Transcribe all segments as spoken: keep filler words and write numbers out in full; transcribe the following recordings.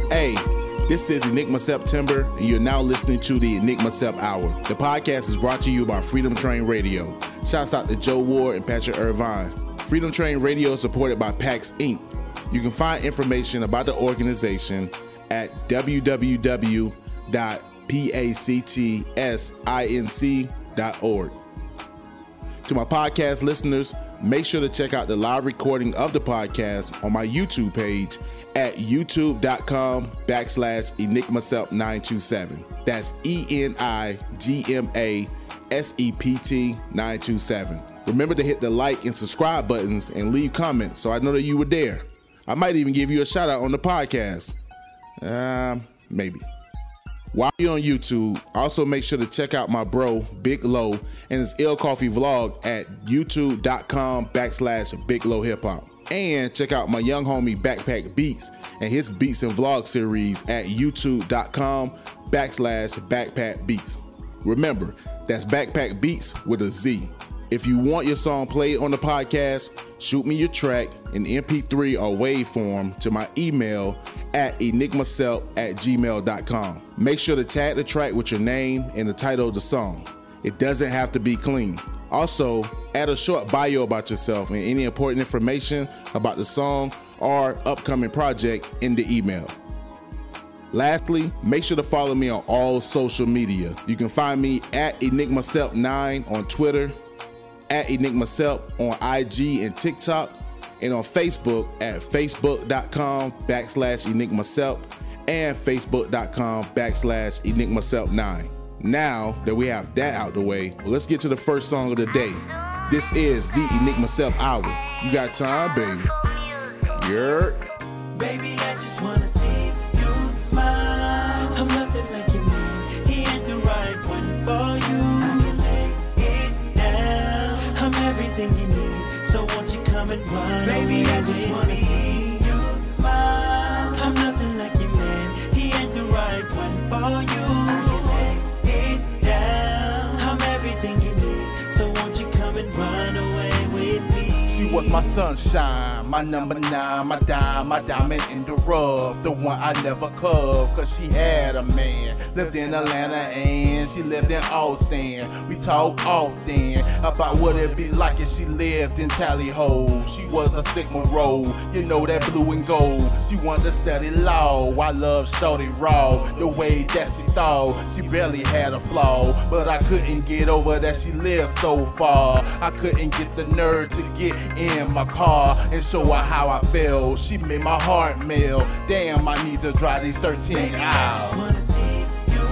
Hey, this is Enigma September, and you're now listening to the Enigma Sep Hour. The podcast is brought to you by Freedom Train Radio. Shouts out to Joe Ward and Patrick Irvine. Freedom Train Radio is supported by PAX Incorporated. You can find information about the organization at w w w dot pactsinc dot org. To my podcast listeners, make sure to check out the live recording of the podcast on my YouTube page at youtube.com backslash enigmasep927. That's E N I G M A S E P T nine two seven. Remember to hit the like and subscribe buttons and leave comments so I know that you were there. I might even give you a shout out on the podcast. Um, maybe. While you're on YouTube, also make sure to check out my bro, Big Low, and his Ill Coffee vlog at youtube.com backslash Big Low Hip Hop. And check out my young homie Backpack Beats and his Beats and Vlog series at youtube.com backslash Backpack Beats. Remember, that's Backpack Beats with a Z. If you want your song played on the podcast, shoot me your track in M P three or WAV form to my email at enigmasep at gmail dot com. Make sure to tag the track with your name and the title of the song. It doesn't have to be clean. Also, add a short bio about yourself and any important information about the song or upcoming project in the email. Lastly, make sure to follow me on all social media. You can find me at enigma sep nine on Twitter, at enigmasep on I G and TikTok, and on Facebook at facebook.com backslash enigmasep and facebook.com backslash enigmasep9. Now that we have that out the way, well, let's get to the first song of the day. This is the Enigma Sep Hour. You got time, baby? Yerk. Baby, I just wanna see you smile. I'm nothing like your man. He ain't the right one for you. I can lay it down. I'm everything you need, so won't you come and run? Baby, I just wanna see you smile. I'm nothing like your man. He ain't the right one for you. I can lay it down. I'm everything you need, so won't you come and run away with me? She was my sunshine, my number nine, my dime, my diamond in the rough, the one I never cuffed, cause she had a man. Lived in Atlanta and she lived in Austin. We talk often about what it'd be like if she lived in Tally Ho. She was a Sigma Rho, you know that blue and gold. She wanted to study law. I love shorty raw, the way that she thought. She barely had a flaw, but I couldn't get over that she lived so far. I couldn't get the nerve to get in my car and show her how I feel. She made my heart melt. Damn, I need to drive these thirteen Baby, hours. I just wanna see you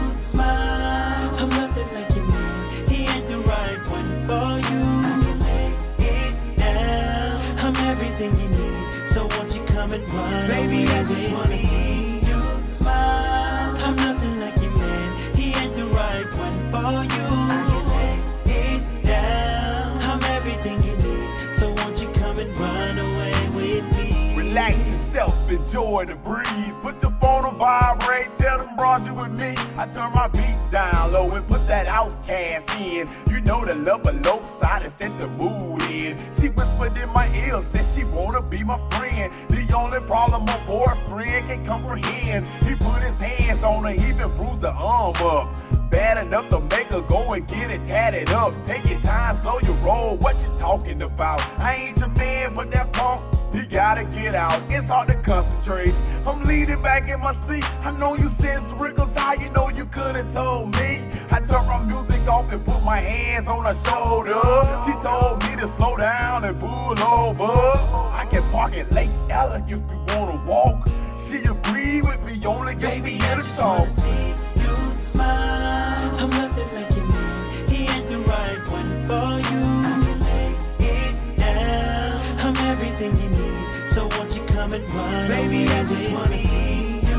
smile. I'm nothing like your man. He ain't the right one for you. I can lay it down. I'm everything you need, so won't you come and run? Baby, I just wanna see you smile. I'm nothing like your man. He ain't the right one for you. I can lay it down. I'm everything you need, so won't you come and run away with me? Relax yourself, enjoy the breeze. Put your phone on vibrate, tell them bros you with me. I turn my beat down low and put that outcast in. You know the love below side and set the mood in. She whispered in my ear, said she wanna be my friend. The only problem my boyfriend can comprehend. He put his hands on her, even bruised her arm up. Bad enough to make her go and get it tatted up. Take your time, slow your roll, what you talking about? I ain't your man, but that punk, he gotta get out. It's hard to concentrate. I'm leaning back in my seat. I know you said sprinkles high, you know you could've told me. I turned my music off and put my hands on her shoulder. She told me to slow down and pull over. I can park at Lake Ella if you wanna walk. She agreed with me, only gave me Baby, I in the just talk. wanna see you smile. I'm nothing like your man. He ain't the right one for you. I can lay it down. I'm everything you need, so won't you come and run? Baby, I just wanna see you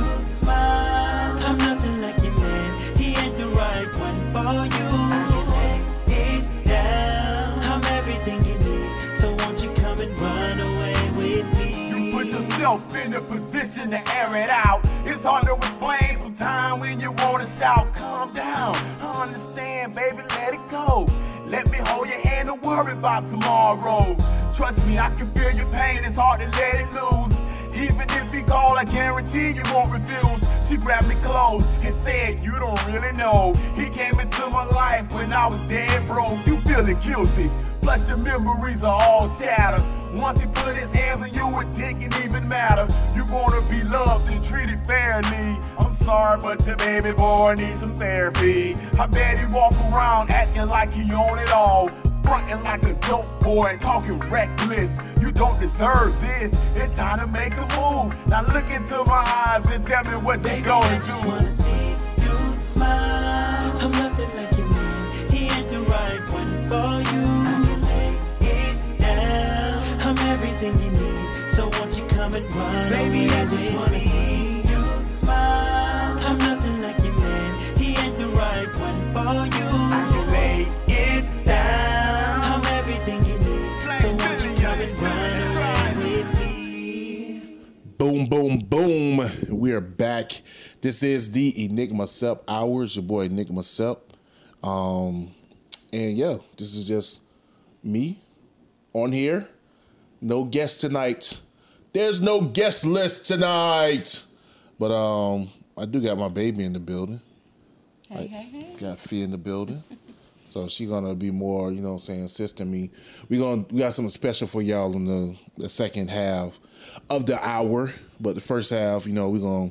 smile. I'm nothing like your man. He ain't the right one for you. I can lay it down. I'm everything you need, so won't you come and run away with me? You put yourself in a position to air it out. It's hard to explain sometimes when you wanna shout. Calm down, I understand, baby, let it go. Let me hold your hand, don't worry about tomorrow. Trust me, I can feel your pain, it's hard to let it loose. Even if he call, I guarantee you won't refuse. She grabbed me close and said, you don't really know. He came into my life when I was dead broke. You feeling guilty, plus your memories are all shattered. Once he put his hands on you, it didn't even matter. You wanna be loved and treated fairly. I'm sorry, but your baby boy needs some therapy. I bet he walk around acting like he own it all, fronting like a dope boy, talking reckless. You don't deserve this. It's time to make a move. Now look into my eyes and tell me what you gonna I just do. wanna see you smile. I'm nothing like your man. He ain't the right one for you. I can lay it down. I'm everything you need. So won't you come and run? Baby, I just wanna see you smile. I'm nothing like your man. He ain't the right one for you. I can lay it down. I'm everything you need. So won't you come and run away with me? Boom, boom, boom. We are back. This is the Enigma Sep Hours. Your boy Enigma Sep. Um, and yeah, this is just me on here. No guest tonight. There's no guest list tonight. But um, I do got my baby in the building. Hey, I hey, hey. got Fee in the building. So she gonna be more, you know what I'm saying, assisting me. We gonna we got something special for y'all in the, the second half of the hour. But the first half, you know, we gonna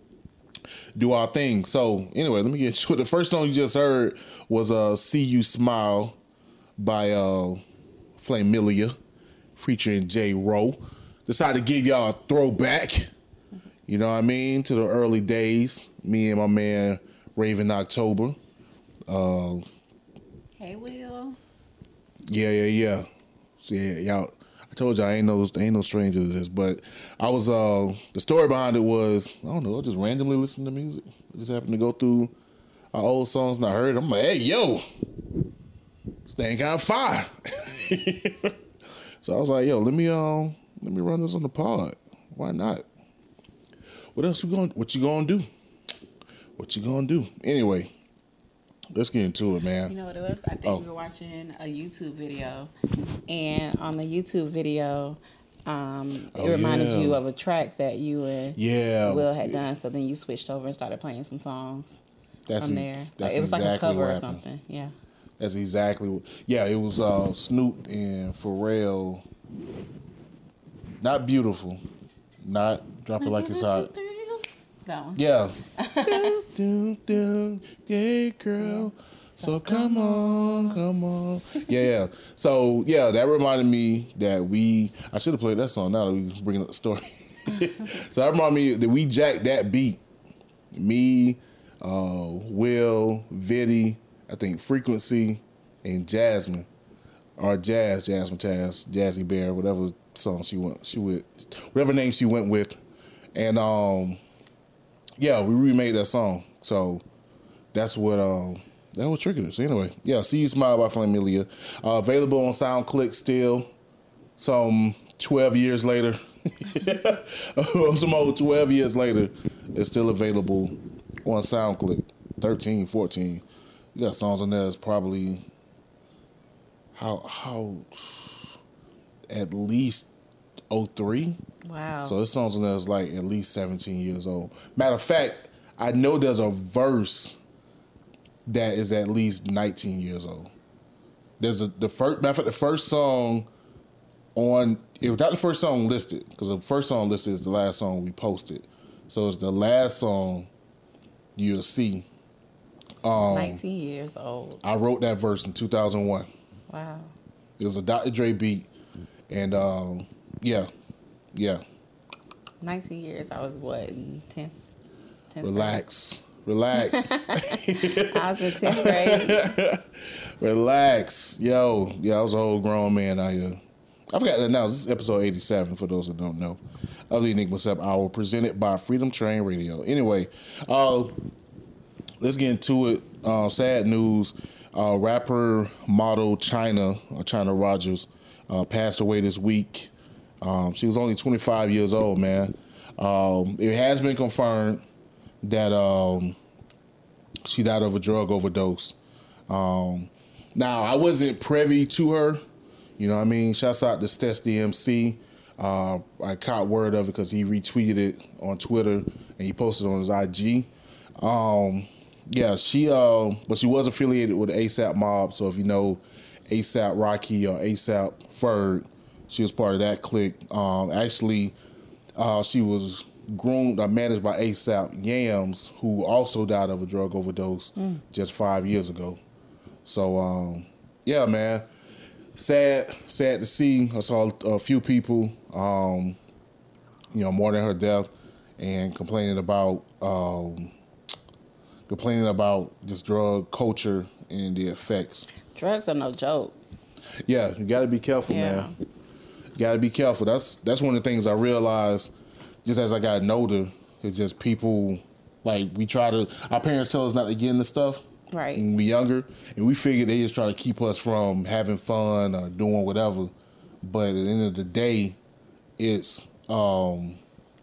do our thing. So anyway, let me get to it. The first song you just heard was uh See You Smile by uh Flamilia featuring J. Rowe. Decided to give y'all a throwback, you know what I mean, to the early days. Me and my man Raven October. Uh Hey, Will. Yeah, yeah, yeah. So yeah, y'all. I told y'all I ain't no ain't no stranger to this, but I was uh the story behind it was I don't know, I just randomly listened to music. I just happened to go through our old songs and I heard it. I'm like, hey yo, this thing kind of fire. So I was like, yo, let me um let me run this on the pod. Why not? What else you going? What you gonna do? What you gonna do? Anyway. Let's get into it, man. You know what it was? I think Oh. we were watching a YouTube video, and on the YouTube video, um, it Oh, reminded yeah. you of a track that you and Yeah. Will had done. So then you switched over and started playing some songs That's from e- there. that's Like, it was exactly like a cover what or happened. something. Yeah. That's exactly what. Yeah, it was uh, Snoop and Pharrell. Not beautiful. Not drop it like it's hot. That one. Yeah. do, do, yeah, girl. So come on, come on. Yeah, yeah. So yeah, that reminded me that we. I should have played that song now that we bringing up the story. So that reminded me that we jacked that beat. Me, uh, Will, Viddy, I think Frequency, and Jasmine, or Jazz, Jasmine Taz, Jazzy Bear, whatever song she went, she went, whatever name she went with, and um. Yeah, we remade that song. So that's what um that what triggered us. Anyway, yeah, See You Smile by Flamilia. Uh, available on SoundClick still. Some twelve years later. Some old twelve years later. It's still available on SoundClick. thirteen, fourteen. You got songs on there that's probably how how at least oh three. Wow. So this song is like at least seventeen years old. Matter of fact, I know there's a verse that is at least nineteen years old. There's a the first matter of fact, the first song on it was not the first song listed, because the first song listed is the last song we posted. So it's the last song you'll see. Um, nineteen years old. I wrote that verse in two thousand one. Wow. It was a Doctor Dre beat, and um, yeah, yeah. nineteen years. I was what, in tenth? tenth Relax. Relax. grade? I was in tenth grade. Relax. Yo, yeah, I was a whole grown man out here. I forgot to announce, this is episode eighty-seven, for those that don't know, of the Enigma Sep Hour, presented by Freedom Train Radio. Anyway, uh, let's get into it. Uh, sad news. Uh, rapper, model China, or China Rogers, uh, passed away this week. Um, she was only twenty-five years old, man. Um, it has been confirmed that um, she died of a drug overdose. Um, now, I wasn't privy to her. You know what I mean? Shouts out to Stess D M C. Uh, I caught word of it because he retweeted it on Twitter and he posted it on his I G. Um, yeah, she, uh, but she was affiliated with the ASAP mob. So if you know ASAP Rocky or ASAP Ferg, she was part of that clique. Um, actually, uh, she was groomed or managed by ASAP Yams, who also died of a drug overdose mm. just five years ago. So, um, yeah, man, sad, sad to see. I saw a few people, um, you know, mourning her death and complaining about, um, complaining about just drug culture and the effects. Drugs are no joke. Yeah, you got to be careful, yeah. man. You got to be careful. That's that's one of the things I realized just as I got older. It's just people, like, we try to, our parents tell us not to get into stuff. Right. When we younger, and we figured they just try to keep us from having fun or doing whatever. But at the end of the day, it's um,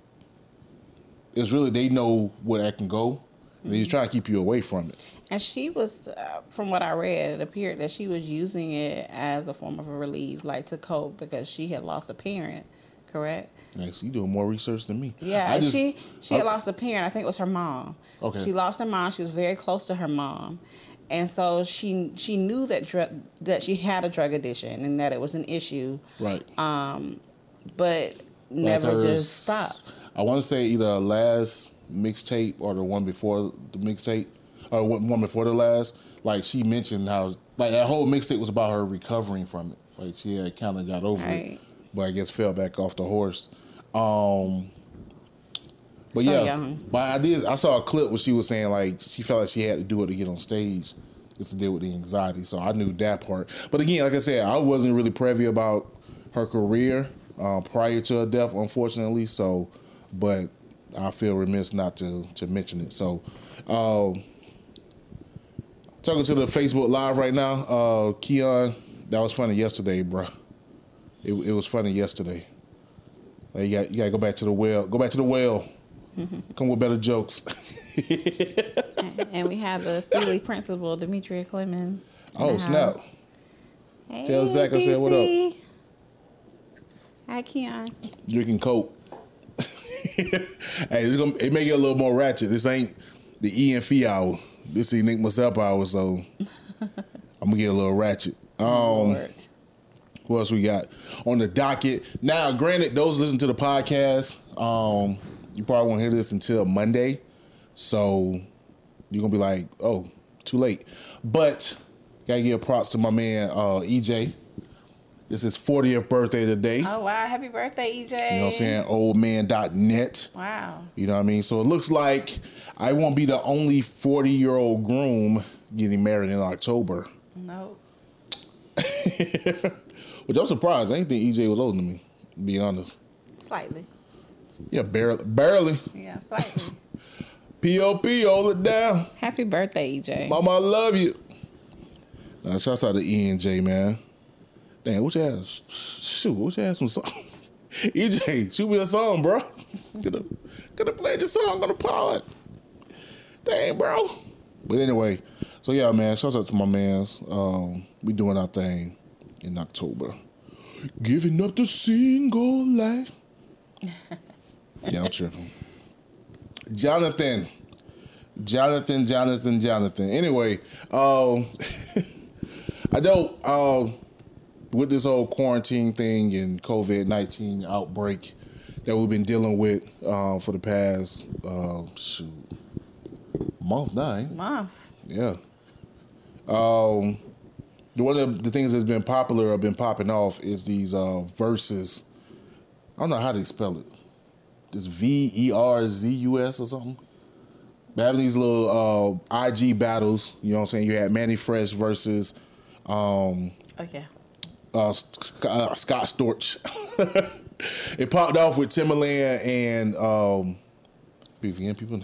it's really, they know where that can go. And they just try to keep you away from it. And she was, uh, from what I read, it appeared that she was using it as a form of a relief, like to cope, because she had lost a parent, correct? Nice. You doing more research than me. Yeah, I just, she she I, had lost a parent. I think it was her mom. Okay. She lost her mom. She was very close to her mom, and so she she knew that drug that she had a drug addiction and that it was an issue. Right. Um, but never like just stopped. I want to say either her last mixtape or the one before the mixtape, or one before the last. Like, she mentioned how, like, that whole mixtape was about her recovering from it. Like, she had kind of got over right. it, but I guess fell back off the horse. Um, but so yeah, young. my ideas. I saw a clip where she was saying, like, she felt like she had to do it to get on stage, just to deal with the anxiety. So I knew that part. But again, like I said, I wasn't really privy about her career uh, prior to her death, unfortunately. So, but I feel remiss not to to mention it. So, um, talking to the Facebook Live right now, uh, Keon, that was funny yesterday, bro. It, it was funny yesterday. Like, you got you got to go back to the well. Go back to the well. Mm-hmm. Come with better jokes. and, and we have the Sealy principal, Demetria Clemens. Oh, snap. Hey, tell Zach I said what up. Hi, Keon. Drinking Coke. Hey, it's gonna it may get a little more ratchet. This ain't the E and F hour. This is Nick myself hour, so I'm gonna get a little ratchet. Um, Lord. What else we got on the docket? Now, granted, those listen to the podcast, um, you probably won't hear this until Monday, so you're gonna be like, "Oh, too late." But gotta give props to my man uh, E J. It's his fortieth birthday today. Oh, wow. Happy birthday, E J. You know what I'm saying? old man dot net. Wow. You know what I mean? So it looks like I won't be the only forty-year-old groom getting married in October. Nope. Which I'm surprised. I didn't think E J was older than me, to be honest. Slightly. Yeah, barely. Barely. Yeah, slightly. P O P, hold it down. Happy birthday, E J. Mama, I love you. Now, shouts out to E and J, man. Damn, what you ass? Shoot, what you ass some song? E J, shoot me a song, bro. Could have could have played your song on the pod. Dang, bro. But anyway, so yeah, man, shouts out to my mans. Um, we doing our thing in October. Giving up the single life. Yeah, I'm tripping. Jonathan. Jonathan, Jonathan, Jonathan. Anyway, um, I know uh, with this whole quarantine thing and COVID nineteen outbreak that we've been dealing with uh, for the past, uh, shoot, month now. Eh? Month. Yeah. Um, one of the things that's been popular or been popping off is these uh, verses. I don't know how to spell it. It's V E R Z U S or something. They're having these little uh, I G battles. You know what I'm saying? You had Manny Fresh versus um, okay. uh, uh, Scott Storch. It popped off with Timbaland and um, again, people.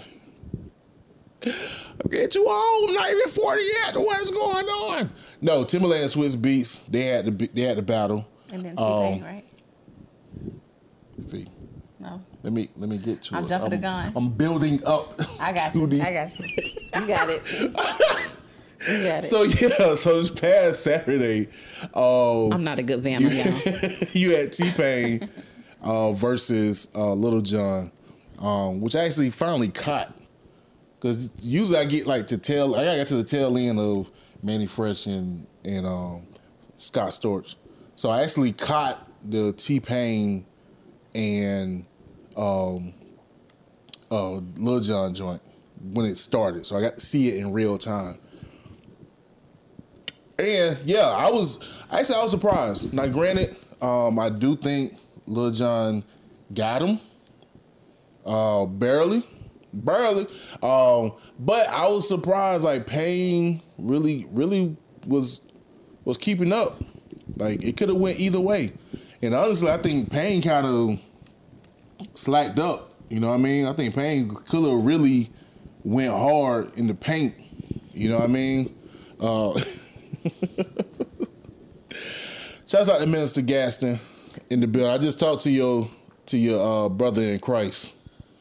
I'm getting too old. I'm not even forty yet. What's going on? No, Timbaland and Swizz Beatz. They had the they had the battle. And then T-Pain, um, right? V. No. Let me let me get to I'm it. jumping I'm, the gun. I'm building up. I got you. The... I got you. You got it. You got it. So yeah, so this past Saturday, um, I'm not a good Vanna, y'all. you had T-Pain uh, versus uh, Little John, um, which I actually finally caught. Because usually I get like to tail, I got to the tail end of Mannie Fresh and and um, Scott Storch. So I actually caught the T-Pain and um, uh, Lil Jon joint when it started. So I got to see it in real time. And yeah, I was actually I was surprised. Now, granted, um, I do think Lil Jon got him, uh, barely, barely. Um, but I was surprised. Like Pain really, really was was keeping up. Like it could have went either way. And honestly, I think Pain kind of slacked up. You know what I mean? I think Pain could have really went hard in the paint. You know what I mean? Uh, Shouts out to Minister Gaston in the building. I just talked to your to your uh, brother in Christ.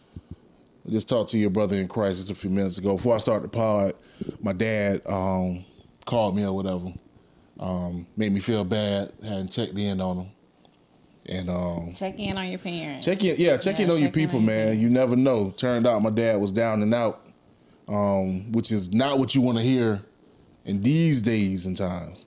I just talked to your brother in Christ just a few minutes ago. Before I started the pod, my dad um, called me or whatever. Um, made me feel bad. Hadn't checked in on him. And um, check in on your parents. Check in, yeah, check yeah, in on check your people, on man. You never know. Turned out my dad was down and out, um, which is not what you want to hear in these days and times.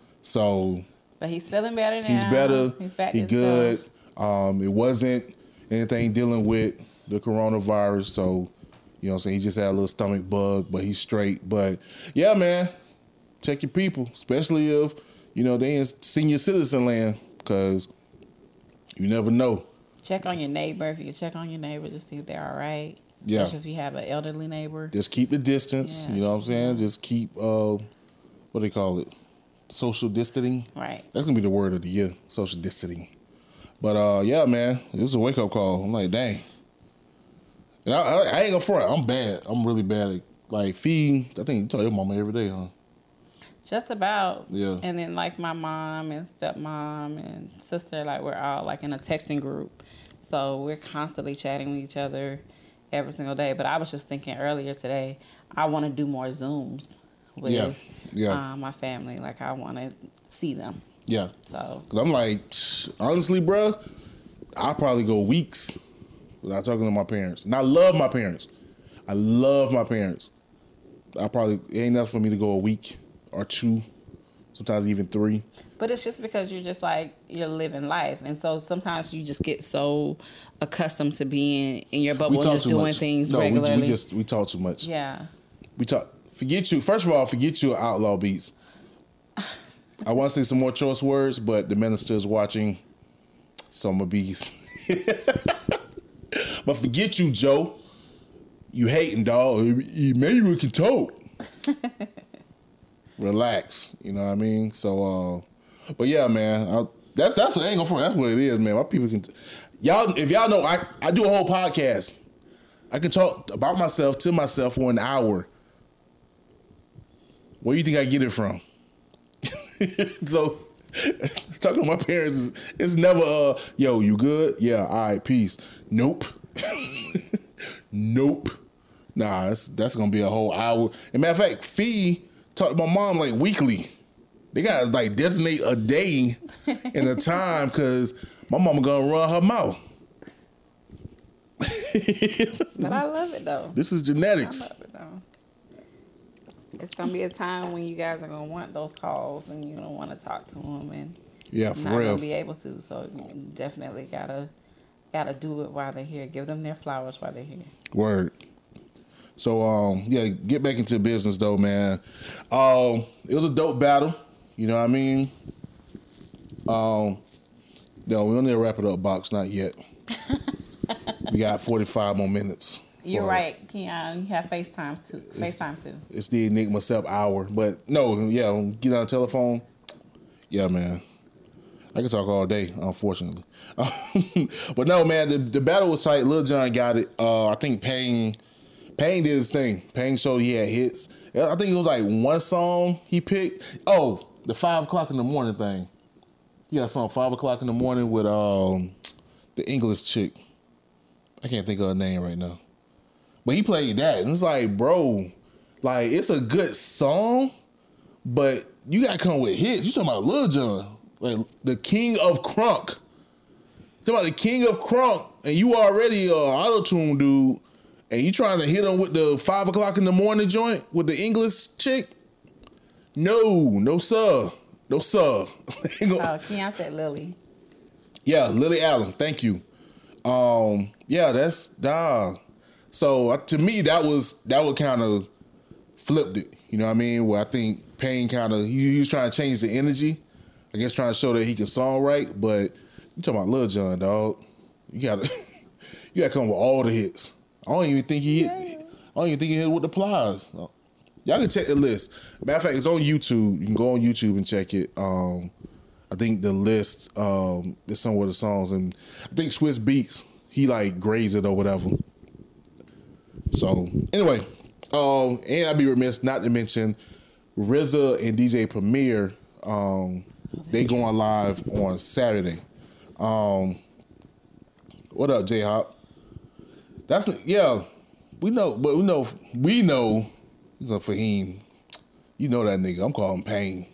So, but he's feeling better now. He's better. He's back. He good. Um, it wasn't anything dealing with the coronavirus. So, you know what I'm saying? He just had a little stomach bug, but he's straight. But yeah, man, check your people, especially if, you know, they in senior citizen land, because you never know. Check on your neighbor. If you can check on your neighbor to see if they're all right. Yeah. Especially if you have an elderly neighbor. Just keep the distance. Yeah. You know what I'm saying? Just keep, uh, what do they call it? Social distancing. Right. That's going to be the word of the year. Social distancing. But, uh, yeah, man. It was a wake-up call. I'm like, dang. And I, I, I ain't going to front. I'm bad. I'm really bad at, like, feeding. I think you tell your mama every day, huh? Just about. Yeah. And then, like, my mom and stepmom and sister, like, we're all, like, in a texting group. So we're constantly chatting with each other every single day. But I was just thinking earlier today, I want to do more Zooms with yeah. Yeah. Uh, my family. Like, I want to see them. Yeah. So. Cause I'm like, honestly, bro, I'll probably go weeks without talking to my parents. And I love my parents. I love my parents. I probably, it ain't enough for me to go a week or two, sometimes even three. But it's just because you're just like, you're living life. And so sometimes you just get so accustomed to being in your bubble and just doing much. things no, regularly. We, we just, we talk too much. Yeah. We talk, forget you, first of all, forget your Outlaw Beats. I want to say some more choice words, but the minister is watching, so I'm going to be. But forget you, Joe. You hating, dog. Maybe we can talk. Relax, you know what I mean? So, uh, but yeah, man, I, that's that's what I ain't gonna front. That's what it is, man. My people can, y'all. If y'all know, I I do a whole podcast. I can talk about myself to myself for an hour. Where do you think I get it from? So, talking to my parents is it's never uh, yo, you good? Yeah, all right, peace. Nope, nope. Nah, that's that's gonna be a whole hour. And matter of fact, Fee talk to my mom like weekly. They gotta like designate a day and a time because my mama gonna run her mouth. But I love it though. This is genetics. I love it though. It's gonna be a time when you guys are gonna want those calls and you don't want to talk to them and yeah, for not real. gonna be able to. So you definitely gotta gotta do it while they're here. Give them their flowers while they're here. Word. So, um, yeah, get back into business, though, man. Um, it was a dope battle. You know what I mean? Um, no, we don't need to wrap it up, Box. Not yet. We got forty-five more minutes. You're right, Keon. You have FaceTimes, too. FaceTime, too. It's the Enigma Self Hour. But, no, yeah, get on the telephone. Yeah, man. I can talk all day, unfortunately. But, no, man, the, the battle was tight. Lil Jon got it. Uh, I think Pain... Pain did his thing. Pain showed he had hits. I think it was like one song he picked. Oh, the five o'clock in the morning thing. He got a song five o'clock in the morning with um the English chick. I can't think of her name right now. But he played that. And it's like, bro, like it's a good song, but you gotta come with hits. You talking about Lil Jon, like the king of crunk. Talking about the king of crunk, and you already a auto-tune dude, and you trying to hit him with the five o'clock in the morning joint with the English chick? No, no sir, no sir. Oh, Keon said Lily. Yeah, Lily Allen. Thank you. Um, yeah, that's nah. So uh, to me, that was that would kind of flipped it. You know what I mean? Where I think Payne kind of he, he was trying to change the energy. I guess trying to show that he can songwrite, but you talking about Lil Jon, dog. You gotta you gotta come with all the hits. I don't even think he hit I don't even think he hit with the plies. No. Y'all can check the list. Matter of fact, it's on YouTube. You can go on YouTube and check it. Um, I think the list um, is some of the songs, and I think Swiss Beats he like grades it or whatever. So anyway, um, and I'd be remiss not to mention R Z A and D J Premier. Um, they going live on Saturday. Um, what up, J Hop? That's yeah. We know, but we know we know. You know, Fahim, you know that nigga. I'm calling Payne.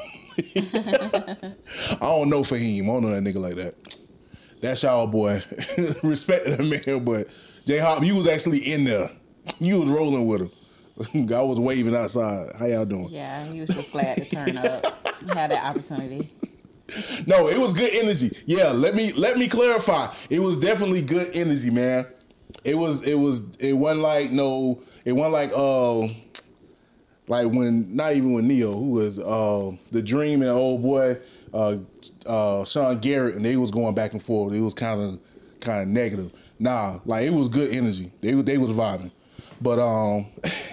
I don't know Fahim. I don't know that nigga like that. That's y'all boy. Respect to the man, but J Hop, you was actually in there. You was rolling with him. I was waving outside. How y'all doing? Yeah, he was just glad to turn up. He had that opportunity. No, it was good energy. Yeah, let me let me clarify. It was definitely good energy, man. It was it was it wasn't like no it wasn't like uh like when not even when Neo who was uh the Dream and the old boy uh uh Sean Garrett and they was going back and forth. It was kind of kind of negative. Nah, like it was good energy. They they was vibing. But um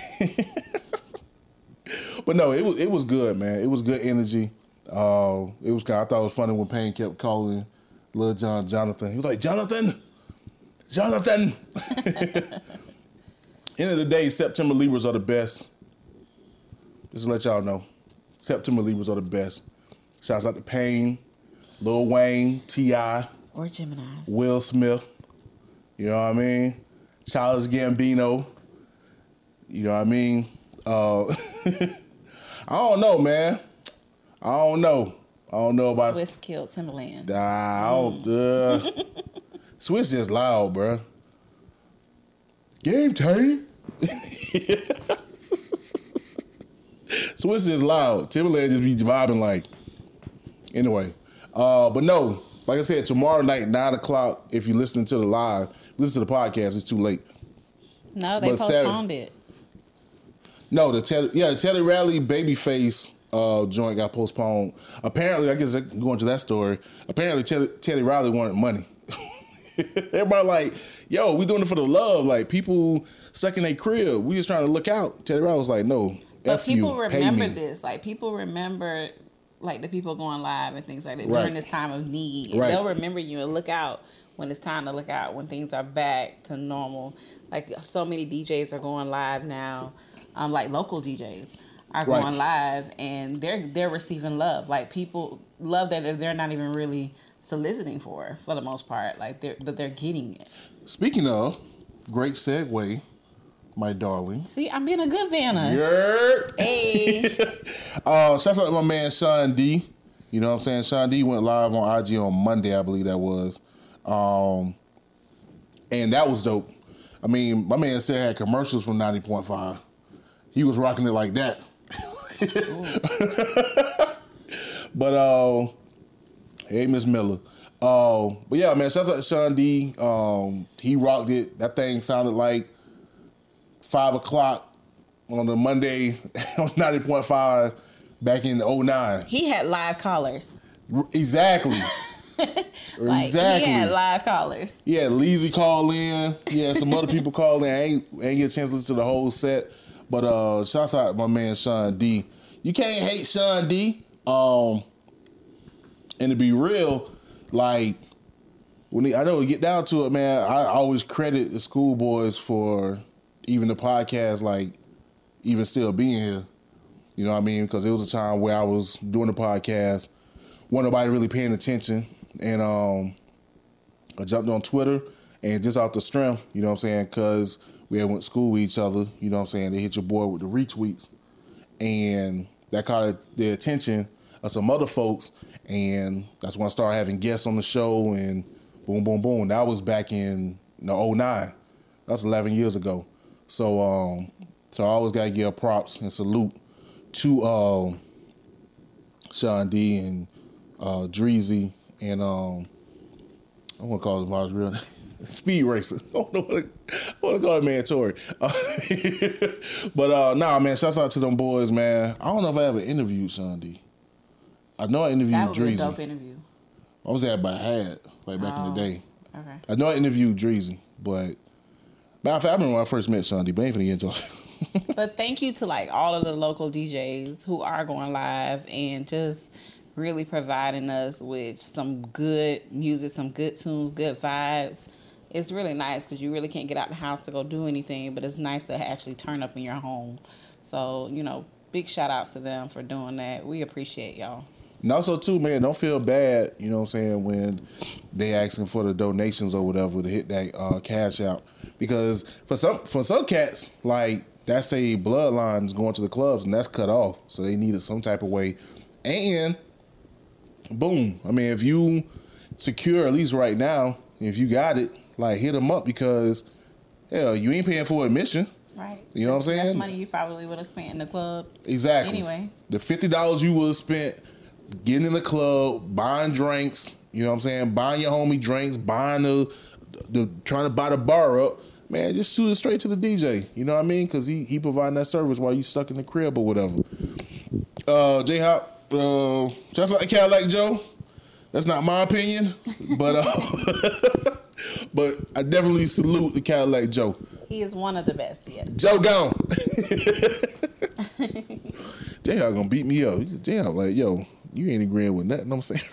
but no, it was it was good, man. It was good energy. Uh it was kind of, I thought it was funny when Payne kept calling Lil Jon Jonathan. He was like, Jonathan Jonathan. End of the day, September Libras are the best. Just to let y'all know. September Libras are the best. Shouts out to Payne, Lil Wayne, T I Or Gemini. Will Smith. You know what I mean? Childish Gambino. You know what I mean? Uh, I don't know, man. I don't know. I don't know about... Swiss killed Timbaland. Nah, I don't... Uh, Swiss just loud, bruh. Game time. Swiss is loud. Timbaland just be vibing like. Anyway, uh, but no, like I said, tomorrow night, nine o'clock. If you're listening to the live, listen to the podcast. It's too late. No, they But postponed Saturday- it. No, the Teddy, yeah, the Teddy Riley Babyface uh, joint got postponed. Apparently, I guess going to that story. Apparently, Teddy, Teddy Riley wanted money. Everybody like, yo, we doing it for the love. Like people stuck in their crib. We just trying to look out. Teddy Riley was like, no, But F people you, pay remember me. this. Like people remember like the people going live and things like that Right. during this time of need. And Right. they'll remember you and look out when it's time to look out, when things are back to normal. Like so many D Js are going live now. Um, like local D Js are Right. going live and they're they're receiving love. Like people love that they're not even really soliciting for for the most part. Like they're but they're getting it. Speaking of, great segue, my darling. See, I'm being a good Vanna. Yerp. Hey. Uh, shouts out to my man Sean D. You know what I'm saying? Sean D went live on I G on Monday, I believe that was. Um, and that was dope. I mean, my man said had commercials from ninety point five. He was rocking it like that. But uh, hey, Miss Miller. Uh, but yeah, man, shouts out to Sean D. Um, he rocked it. That thing sounded like five o'clock on a Monday on ninety point five back in oh nine. He had live callers. R- Exactly. Like exactly. he had live callers. Yeah, Leezy call in. Yeah, some other people call in. I ain't, I ain't get a chance to listen to the whole set. But uh, shouts out to my man Sean D. You can't hate Sean D. Um, and to be real, like when he, I know to get down to it, man, I always credit the Schoolboys for even the podcast, like even still being here. You know what I mean? Because it was a time where I was doing the podcast, wasn't nobody really paying attention, and um, I jumped on Twitter and just off the strength, you know what I'm saying? Because we had went to school with each other, you know what I'm saying? They hit your boy with the retweets, and that caught the attention of some other folks, and that's when I started having guests on the show and Boom, boom, boom. That was back in the oh nine. That's eleven years ago. So, um, so I always gotta give props and salute to um, Sean D and uh, Dreezy and um, I want to call him my real name. Speed Racer. I don't know what I want to call him, man, Tory. Uh, but uh, nah, man, shouts out to them boys, man. I don't know if I ever interviewed Sean D. I know I interviewed That would Dreezy. be a dope interview. I was at by had like back Oh, in the day. Okay. I know I interviewed Dreezy, but matter of fact, I remember when I first met Sean D. But I ain't finna get into it. But thank you to like all of the local D Js who are going live and just really providing us with some good music, some good tunes, good vibes. It's really nice because you really can't get out the house to go do anything, but it's nice to actually turn up in your home. So, you know, big shout outs to them for doing that. We appreciate y'all. And also, too, man, don't feel bad, you know what I'm saying, when they asking for the donations or whatever to hit that uh, cash out. Because for some for some cats, like, that's a bloodlines going to the clubs, and that's cut off. So they needed some type of way. And, boom, I mean, if you secure, at least right now, if you got it, like, hit them up because, hell, you ain't paying for admission. Right. You know what I'm saying? That's money you probably would have spent in the club. Exactly. Anyway. The fifty dollars you would have spent getting in the club, buying drinks, you know what I'm saying, buying your homie drinks, buying the, the trying to buy the bar up, man, just shoot it straight to the D J. You know what I mean? Because he, he providing that service while you stuck in the crib or whatever. Uh, J-Hop, uh, just like Cadillac Joe. That's not my opinion, but uh, but I definitely salute the Cadillac Joe. He is one of the best, yes. Joe gone. J-Hop gonna beat me up. J-Hop like, yo, you ain't agreeing with nothing I'm saying.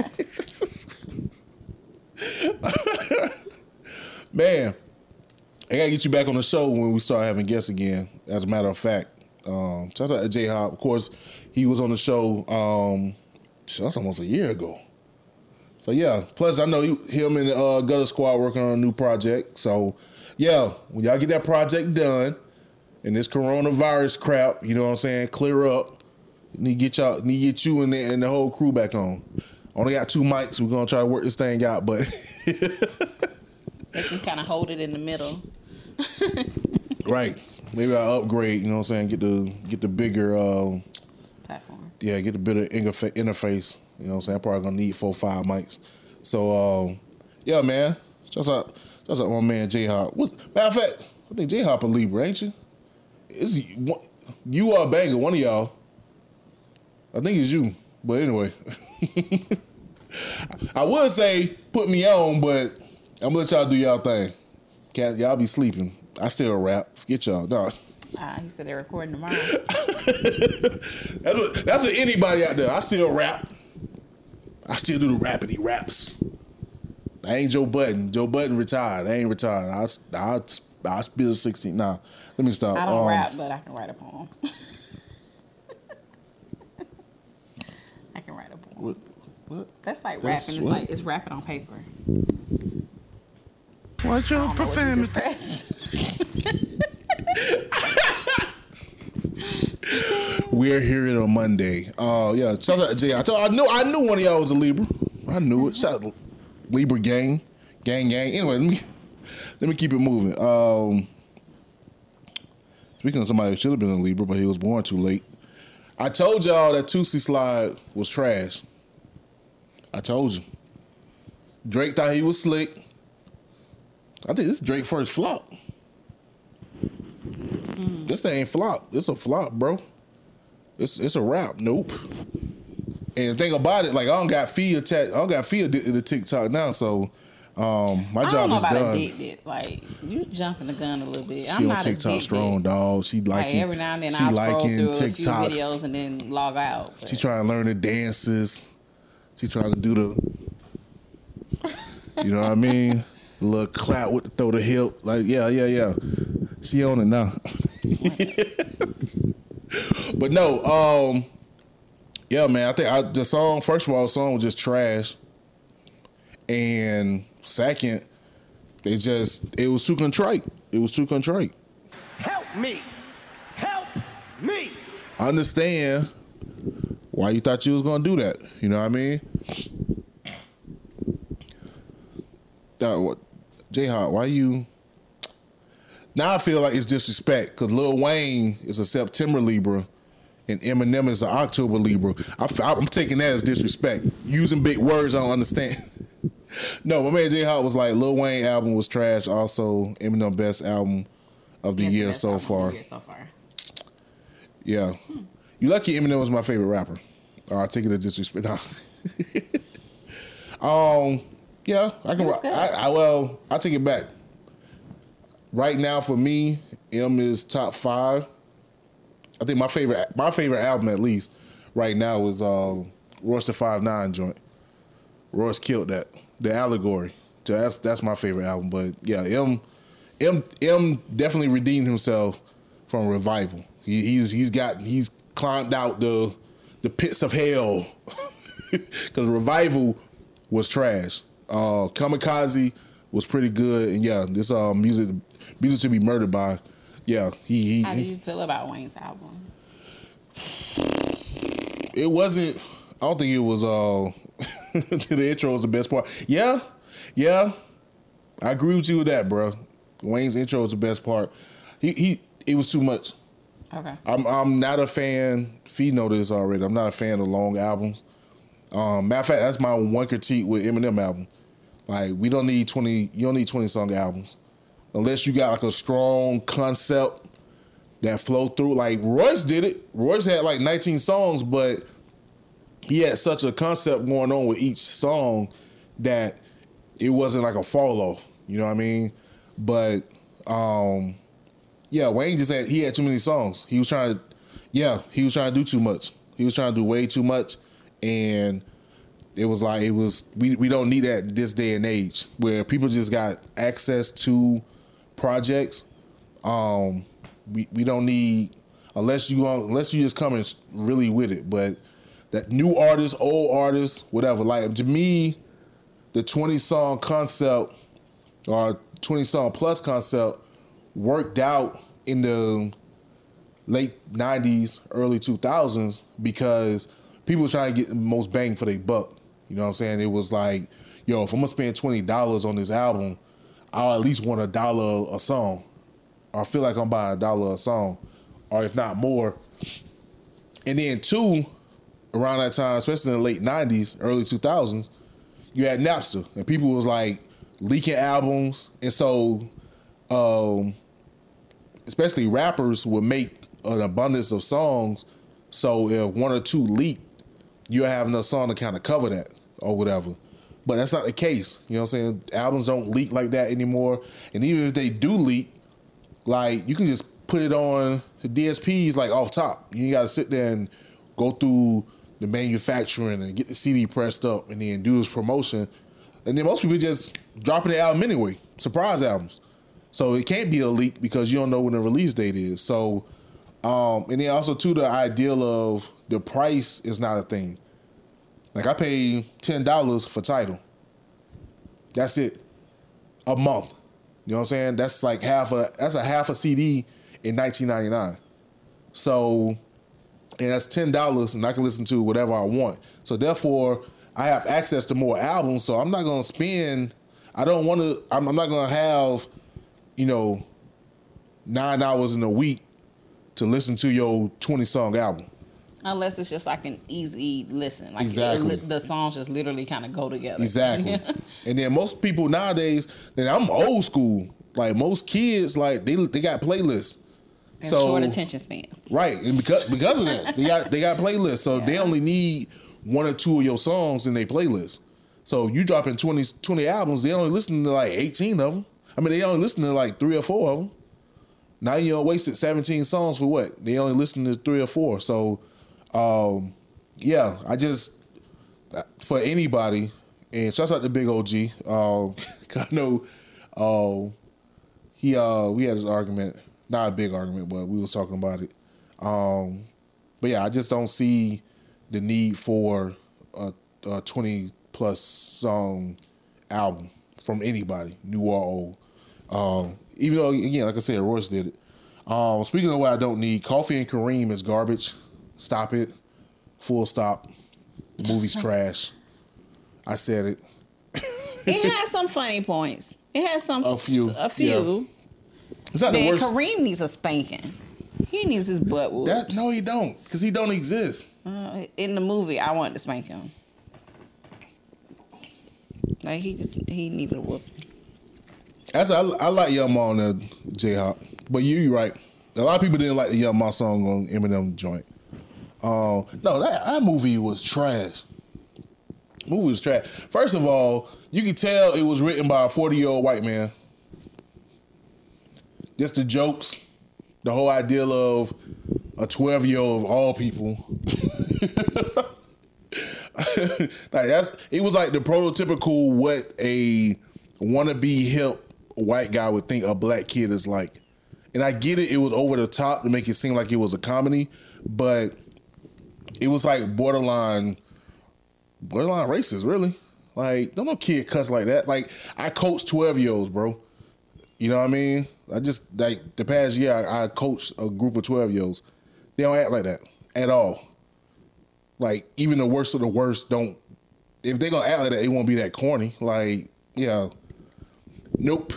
Man, I gotta get you back on the show when we start having guests again. As a matter of fact, um, shout out to J-Hop. Of course, he was on the show. Um, that's almost a year ago. So yeah. Plus, I know you, him and uh, Gutter Squad working on a new project. So yeah, when y'all get that project done and this coronavirus crap, you know what I'm saying, clear up. Need to get y'all, need to get you and the, and the whole crew back on. Only got two mics. We're gonna try to work this thing out, but they can kind of hold it in the middle. Right. Maybe I'll upgrade. You know what I'm saying? Get the get the bigger uh, Platform. Yeah, get the better interfa- interface. You know what I'm saying? I'm probably gonna need four, five mics. So uh, yeah, man. Just out, just out my man J Hop. What, matter of fact, I think J Hop a Libra, ain't you? Is you are a banger? One of y'all. I think it's you. But anyway, I would say put me on, but I'm gonna let y'all do y'all thing. Cat, y'all be sleeping. I still rap. Forget y'all. No. Ah, he said they're recording tomorrow. that's, what, that's what anybody out there. I still rap. I still do the rapidy raps. I ain't Joe Budden. Joe Budden retired. I ain't retired. I I I spit a sixteen. Nah, let me stop. I don't um, rap, but I can write a poem. I can write a poem. What? What? That's like That's rapping. It's what? like it's rapping on paper. Watch your I don't know what you profanity. just pressed. We're here on Monday. Oh uh, yeah, shout out to Jay. I, told, I knew I knew one of y'all was a Libra. I knew it. Shout out to Libra gang, gang, gang. Anyway, let me let me keep it moving. Um, speaking of somebody who should have been a Libra, but he was born too late. I told y'all that Tootsie Slide was trash. I told you. Drake thought he was slick. I think this is Drake's first flop. Mm. This thing ain't flop. This a flop, bro. It's it's a rap. Nope. And the thing about it, like I don't got fee attached. I don't got fee addicted to TikTok now, so um, my I job don't know is about done. Addicted. Like you jumping the gun a little bit. She I'm on not TikTok addicted. strong, dog. She Like liking. every now and then she I scroll liking through a few TikToks. videos and then log out. But She trying to learn the dances. She trying to do the, you know what I mean? A little clap with the throw the hip. Like, yeah, yeah, yeah. She on it now. But no, um, yeah, man, I think I, the song, first of all, the song was just trash. And second, they just, it was too contrite. It was too contrite. Help me. Help me. I understand why you thought you was gonna do that. You know what I mean? uh, what, J-Hawk, why you? Now I feel like it's disrespect because Lil Wayne is a September Libra and Eminem is an October Libra. I, I'm taking that as disrespect. Using big words I don't understand. No, my man J-Hawk was like, Lil Wayne album was trash. Also, Eminem best album of the Yes, year best so album of the far. year so far. Yeah. Hmm. You lucky Eminem was my favorite rapper. Oh, I take it as disrespect. No. um, yeah, I can. I, I well, I take it back. Right now, for me, M is top five. I think my favorite, my favorite album at least right now is uh, Royce the five nine joint. Royce killed that. The Allegory. So that's that's my favorite album. But yeah, M, M, M definitely redeemed himself from Revival. He, he's he's got he's climbed out the the pits of hell because Revival was trash. Uh, Kamikaze was pretty good, and yeah, this uh, music music to be murdered by. Yeah, he. he How do you feel about Wayne's album? It wasn't. I don't think it was. Uh, the intro was the best part. Yeah, yeah, I agree with you with that, bro. Wayne's intro was the best part. He he. It was too much. Okay. I'm I'm not a fan. Fee know this already. I'm not a fan of long albums. Um, matter of fact, that's my one critique with Eminem album. Like, we don't need twenty. You don't need twenty song albums unless you got like a strong concept that flow through. Like Royce did it. Royce had like nineteen songs, but he had such a concept going on with each song that it wasn't like a fall off. You know what I mean? But um, yeah, Wayne just had he had too many songs. He was trying to, yeah, he was trying to do too much. He was trying to do way too much, and it was like it was we we don't need that this day and age where people just got access to projects. Um, we we don't need unless you unless you just coming really with it. But that new artists, old artists, whatever. Like to me, the twenty song concept or twenty song plus concept worked out in the late nineties, early two thousands because people were trying to get the most bang for their buck. You know what I'm saying? It was like, yo, if I'm gonna spend twenty dollars on this album, I'll at least want a dollar a song. Or I feel like I'm buying a dollar a song, or if not more. And then two, around that time, especially in the late nineties, early two thousands, you had Napster, and people was like leaking albums, and so um, especially rappers would make an abundance of songs. So if one or two leak, you'll have enough song to kind of cover that or whatever. But that's not the case. You know what I'm saying? Albums don't leak like that anymore. And even if they do leak, like you can just put it on the D S Ps like off top. You ain't got to sit there and go through the manufacturing and get the C D pressed up and then do this promotion. And then most people just dropping the album anyway, surprise albums. So it can't be a leak because you don't know when the release date is. So, um, and then also too, the ideal of the price is not a thing. Like I pay ten dollars for Tidal. That's it. A month. You know what I'm saying? That's like half a, that's a half a C D in nineteen ninety-nine. So, and that's ten dollars and I can listen to whatever I want. So therefore, I have access to more albums. So I'm not going to spend, I don't want to, I'm, I'm not going to have, you know, nine hours in a week to listen to your twenty song album. Unless it's just like an easy listen. Like Exactly. it, the songs just literally kind of go together. Exactly. And then most people nowadays, then I'm old school. Like most kids, like they they got playlists. And so, short attention span. Right. And because because of that, they got they got playlists. So yeah. They only need one or two of your songs in their playlist. So if you drop in twenty, twenty albums, they only listen to like eighteen of them. I mean, they only listen to like three or four of them. Now you know, wasted seventeen songs for what? They only listen to three or four. So, um, yeah, I just, for anybody, and shouts out to Big O G. Um, I know uh, he, uh, we had this argument, not a big argument, but we was talking about it. Um, but yeah, I just don't see the need for a, a twenty plus song album from anybody, new or old. Um, even though, again, like I said, Royce did it. Um, speaking of what I don't need, Coffee and Kareem is garbage. Stop it. Full stop. The movie's trash. I said it. It has some funny points. It has some A few, A few. Yeah. It's not the Man, worst. Kareem needs a spanking. He needs his butt whooped. That, no, he don't, because he don't exist. Uh, in the movie, I wanted to spank him. Like he just he needed a whooping. That's I, I like Young Ma on the J-Hawk, but you you right. A lot of people didn't like the Young Ma song on Eminem joint. Um, no, that, that movie was trash. Movie was trash. First of all, you can tell it was written by a forty-year-old white man. Just the jokes, the whole idea of a twelve-year-old of all people. Like that's it was like the prototypical what a wannabe hip white guy would think a black kid is like. And I get it, it was over the top to make it seem like it was a comedy, but it was like borderline borderline racist, really. Like, don't no kid cuss like that. Like, I coach twelve-year-olds, bro. You know what I mean? I just, like, the past year, I, I coached a group of twelve-year-olds. They don't act like that at all. Like, even the worst of the worst don't, if they're going to act like that, it won't be that corny. Like, yeah. Nope.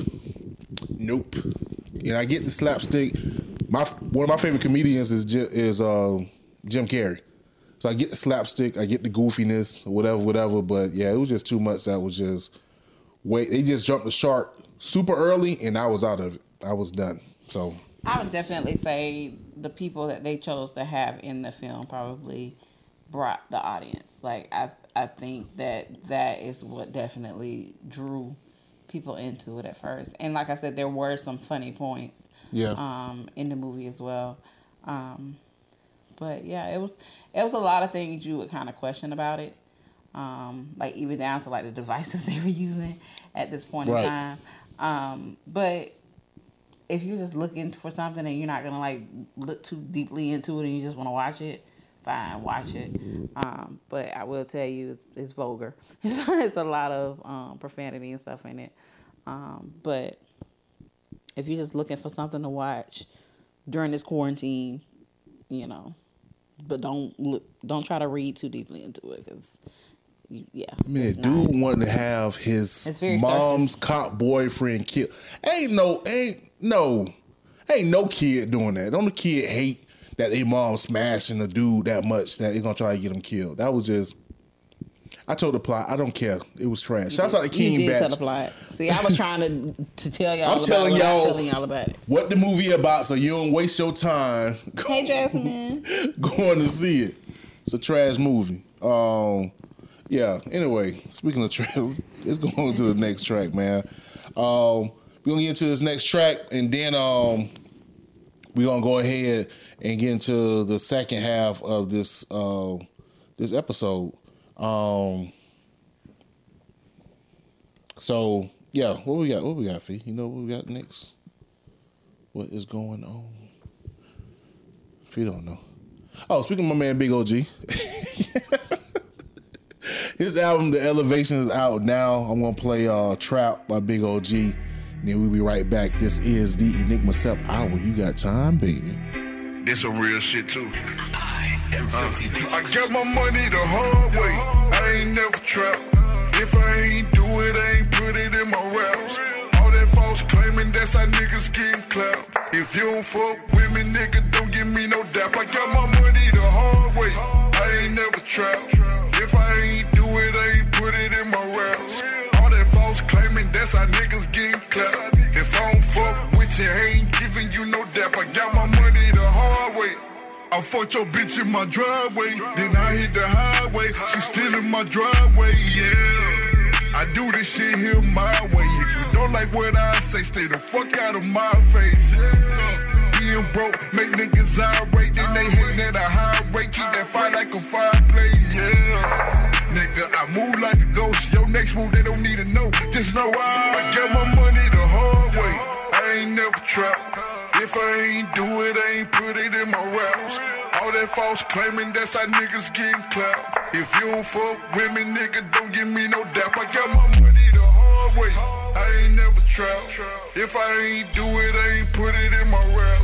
Nope. And I get the slapstick. My One of my favorite comedians is, is uh, Jim Carrey. So I get the slapstick, I get the goofiness, whatever, whatever. But yeah, it was just too much that was just, wait, they just jumped the shark super early and I was out of it. I was done. So I would definitely say the people that they chose to have in the film probably brought the audience. Like, I I think that that is what definitely drew people into it at first. And like I said, there were some funny points yeah. um, in the movie as well. Um, but yeah, it was it was a lot of things you would kind of question about it. Um, like even down to like the devices they were using at this point right. in time. Um, but if you're just looking for something and you're not gonna like look too deeply into it and you just want to watch it, fine, watch it. Um, but I will tell you, it's, it's vulgar. It's, it's a lot of um, profanity and stuff in it. Um, but if you're just looking for something to watch during this quarantine, you know, but don't look, don't try to read too deeply into it because, yeah. I mean, dude wanted to have his mom's surface. cop boyfriend killed. Ain't no, ain't no, ain't no kid doing that. Don't the kid hate that they mom smashing the dude that much that they gonna try to get him killed? That was just. I told the plot. I don't care. It was trash. Shouts out to King You did Batch. tell the plot. See, I was trying to to tell y'all. I'm about telling it y'all, without telling y'all about it. What the movie about, so you don't waste your time. Hey, Jasmine. Going to see it. It's a trash movie. Um, yeah. Anyway, speaking of trash, let's go on to the next track, man. Um, we're gonna get into this next track, and then um, we're gonna go ahead and get into the second half of this uh, this episode. Um, so yeah, what we got? What we got, Fee? You know what we got next? What is going on? Fee don't know. Oh, speaking of my man Big O G, his album The Elevation is out now. I'm gonna play uh, Trap by Big O G, and then we'll be right back. This is the Enigma Sep Hour. You got time, baby. This some real shit too. I am filthy Uh, I got my money the hard way. I ain't never trap. If I ain't do it, I ain't put it in my raps. All that false claiming, that's how niggas getting clapped. If you don't fuck with me, nigga, don't give me no dap. I got my money the hard way. I ain't never trap. If I ain't do it, I ain't put it in my raps. All that false claiming, that's how niggas getting clapped. If I don't fuck with you, I ain't giving you no dap. I got my money the hard way. I fucked your bitch in my driveway, then I hit the highway. She still in my driveway, yeah. I do this shit here my way. If you don't like what I say, stay the fuck out of my face, yeah. Being broke, make niggas irate, then they hating at a high rate. Keep that fire like a fireplace, yeah. Nigga, I move like a ghost. Your next move, they don't need to know. Just know I, I got my money the hard way. I ain't never trap. If I ain't do it, I ain't put it in my raps. All that false claiming, that's how niggas getting clapped. If you don't fuck with me, nigga, don't give me no dap. I got my money the hard way. I ain't never trap. If I ain't do it, I ain't put it in my raps.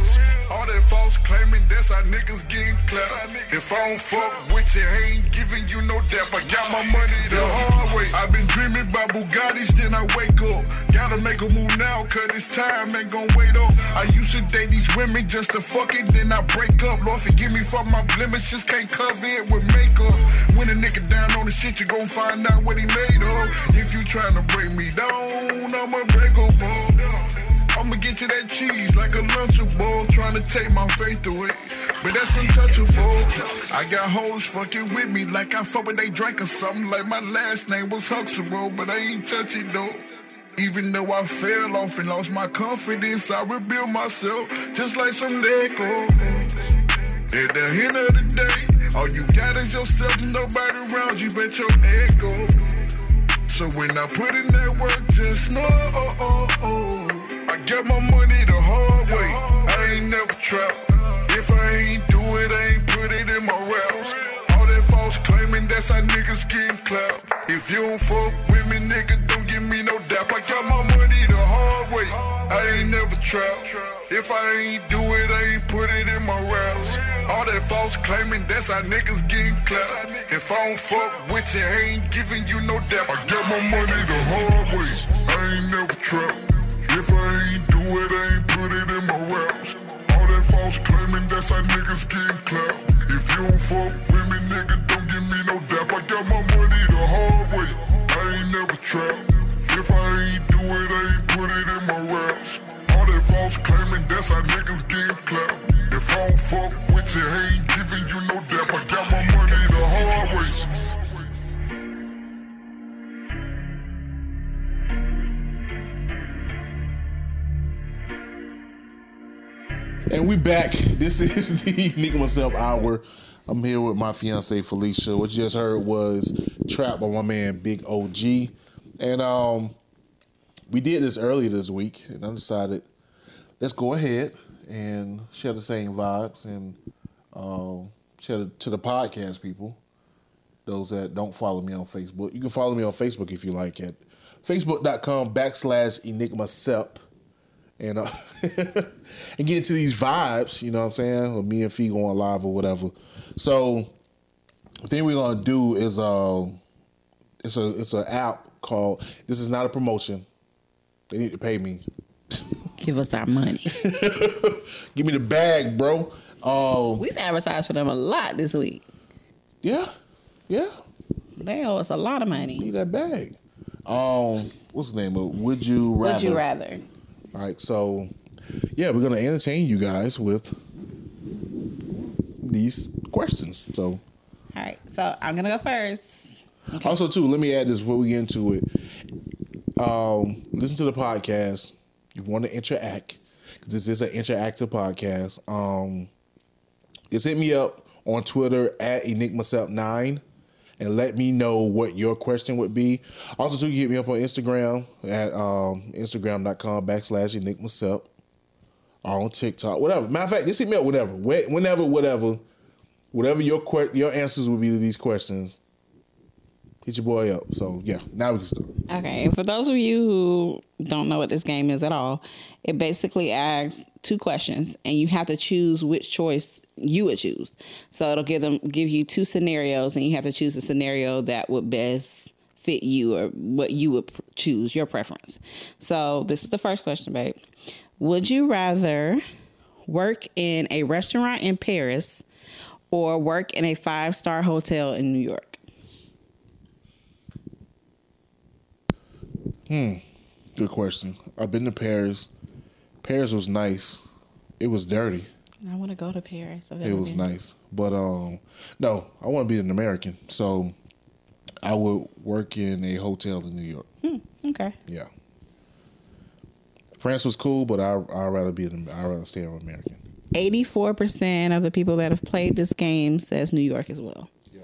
All that false claiming, that's how niggas getting clapped. If I don't fuck with you, I ain't giving you no dap. I got my money the hard way. I've been dreaming about Bugattis, then I wake up. Gotta make a move now, cause this time ain't gon' wait up. I used to date these women just to fuck it, then I break up. Lord forgive me for my blemishes, can't cover it with makeup. When a nigga down on the shit, you gon' find out what he made of. If you tryna break me down, I'ma break up. I'ma get to that cheese like a Lunchable, tryna take my faith away, but that's untouchable. I got hoes fucking with me like I fuck with they drink or something, like my last name was Huxtable, but I ain't touch it though. Even though I fell off and lost my confidence, I rebuilt myself just like some Legos. At the end of the day, all you got is yourself, nobody around you but your ego. So when I put in that work, just know, oh, oh, oh, I get my money the hard way. I ain't never trapped. If I ain't do it, I ain't put it in my raps. All that false claiming, that's how niggas getting clapped. If you don't fuck with me, nigga, don't give me no dap. I got my money the hard way. I ain't never trapped. If I ain't do it, I ain't put it in my raps. All that false claiming, that's how niggas getting clapped. If I don't fuck with you, I ain't giving you no dap. I got my money the hard way. I ain't never trapped. If I ain't do it, I ain't put it in my raps. All that false claiming, that's how niggas getting clapped. If you don't fuck with me, nigga, don't give me no dap. I got my money the hard way. I ain't never trapped. If I ain't do it, I ain't put it in my raps. All that false claiming, that's how niggas getting clapped. If I don't fuck with you, I ain't giving you no dap. I got my money the hard way. And we back. This is the Unique Myself Hour. I'm here with my fiance Felicia. What you just heard was Trap by my man Big O G. And um, we did this earlier this week, and I decided let's go ahead and share the same vibes and um, share the, to the podcast people, those that don't follow me on Facebook. You can follow me on Facebook if you like at facebook.com backslash Enigma Sep. And uh, and get into these vibes, you know what I'm saying? Or me and Fee going live or whatever. So the thing we're gonna do is uh, it's a it's an app called. This is not a promotion. They need to pay me. Give us our money. Give me the bag, bro. Um, We've advertised for them a lot this week. Yeah, yeah. They owe us a lot of money. Need that bag. Um, what's the name of it? Would you rather? Would you rather? All right, so yeah, we're gonna entertain you guys with these questions. So, all right, so I'm gonna go first. Okay. Also, too, let me add this before we get into it. Um, listen to the podcast. You want to interact because this is an interactive podcast. Um, just hit me up on Twitter at Enigma Sep nine. And let me know what your question would be. Also, too, you hit me up on Instagram at um, Instagram.com backslash Enigma Sep. Or on TikTok, whatever. Matter of fact, just hit me up whenever. Whenever, whatever. Whatever your que- your answers would be to these questions. Hit your boy up. So, yeah, now we can start. Okay, and for those of you who don't know what this game is at all, it basically asks two questions, and you have to choose which choice you would choose. So it'll give them give you two scenarios, and you have to choose a scenario that would best fit you or what you would pr- choose, your preference. So this is the first question, babe. Would you rather work in a restaurant in Paris or work in a five-star hotel in New York? Hmm. Good question. I've been to Paris. Paris was nice. It was dirty. I want to go to Paris. It was nice. But um, no, I want to be an American. So I would work in a hotel in New York. Hmm. Okay. Yeah. France was cool, but I I'd rather be an I'd rather stay an American. eighty-four percent of the people that have played this game says New York as well. Yep.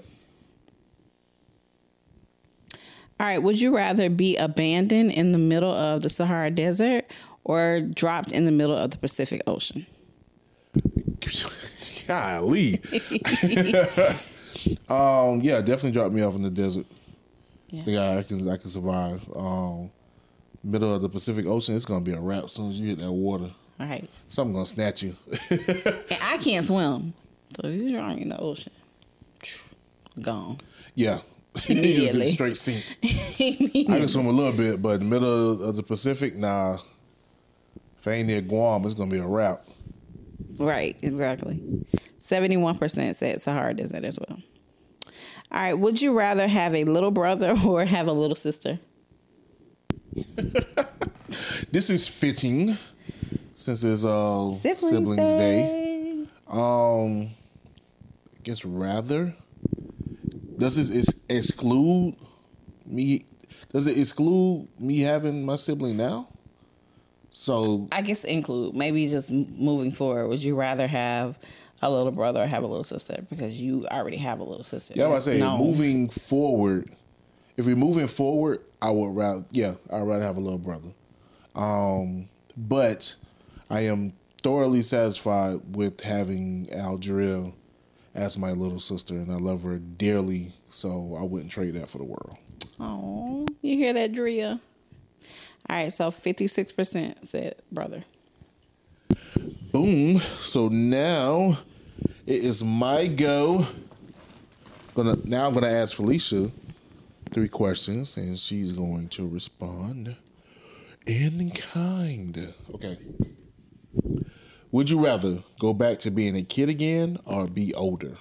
All right. Would you rather be abandoned in the middle of the Sahara Desert or dropped in the middle of the Pacific Ocean? Golly. um, yeah, definitely drop me off in the desert. Yeah. think I, I can I can survive. Um, middle of the Pacific Ocean, it's gonna be a wrap as soon as you hit that water. Right. Something gonna snatch you. And I can't swim. So if you're drowning in the ocean, gone. Yeah. Immediately. Straight sink. I can swim a little bit, but in the middle of the Pacific, nah. If I ain't near Guam, it's gonna be a wrap. Right, exactly. seventy-one percent said Sahara Desert as well. All right, would you rather have a little brother or have a little sister? This is fitting since it's uh, Siblings, Siblings Day. Day. Um, I guess rather. Does this ex- exclude me? Does it exclude me having my sibling now? So I guess include maybe just m- moving forward. Would you rather have a little brother or have a little sister? Because you already have a little sister. yeah, I was say No. moving forward. If we're moving forward, I would rather. Yeah, I'd rather have a little brother. Um, but I am thoroughly satisfied with having Aldril as my little sister, and I love her dearly. So I wouldn't trade that for the world. Oh, you hear that, Drea? All right, so fifty-six percent said brother. Boom. So now it is my go. Gonna now I'm gonna ask Felicia three questions, and she's going to respond in kind. Okay. Would you rather go back to being a kid again or be older?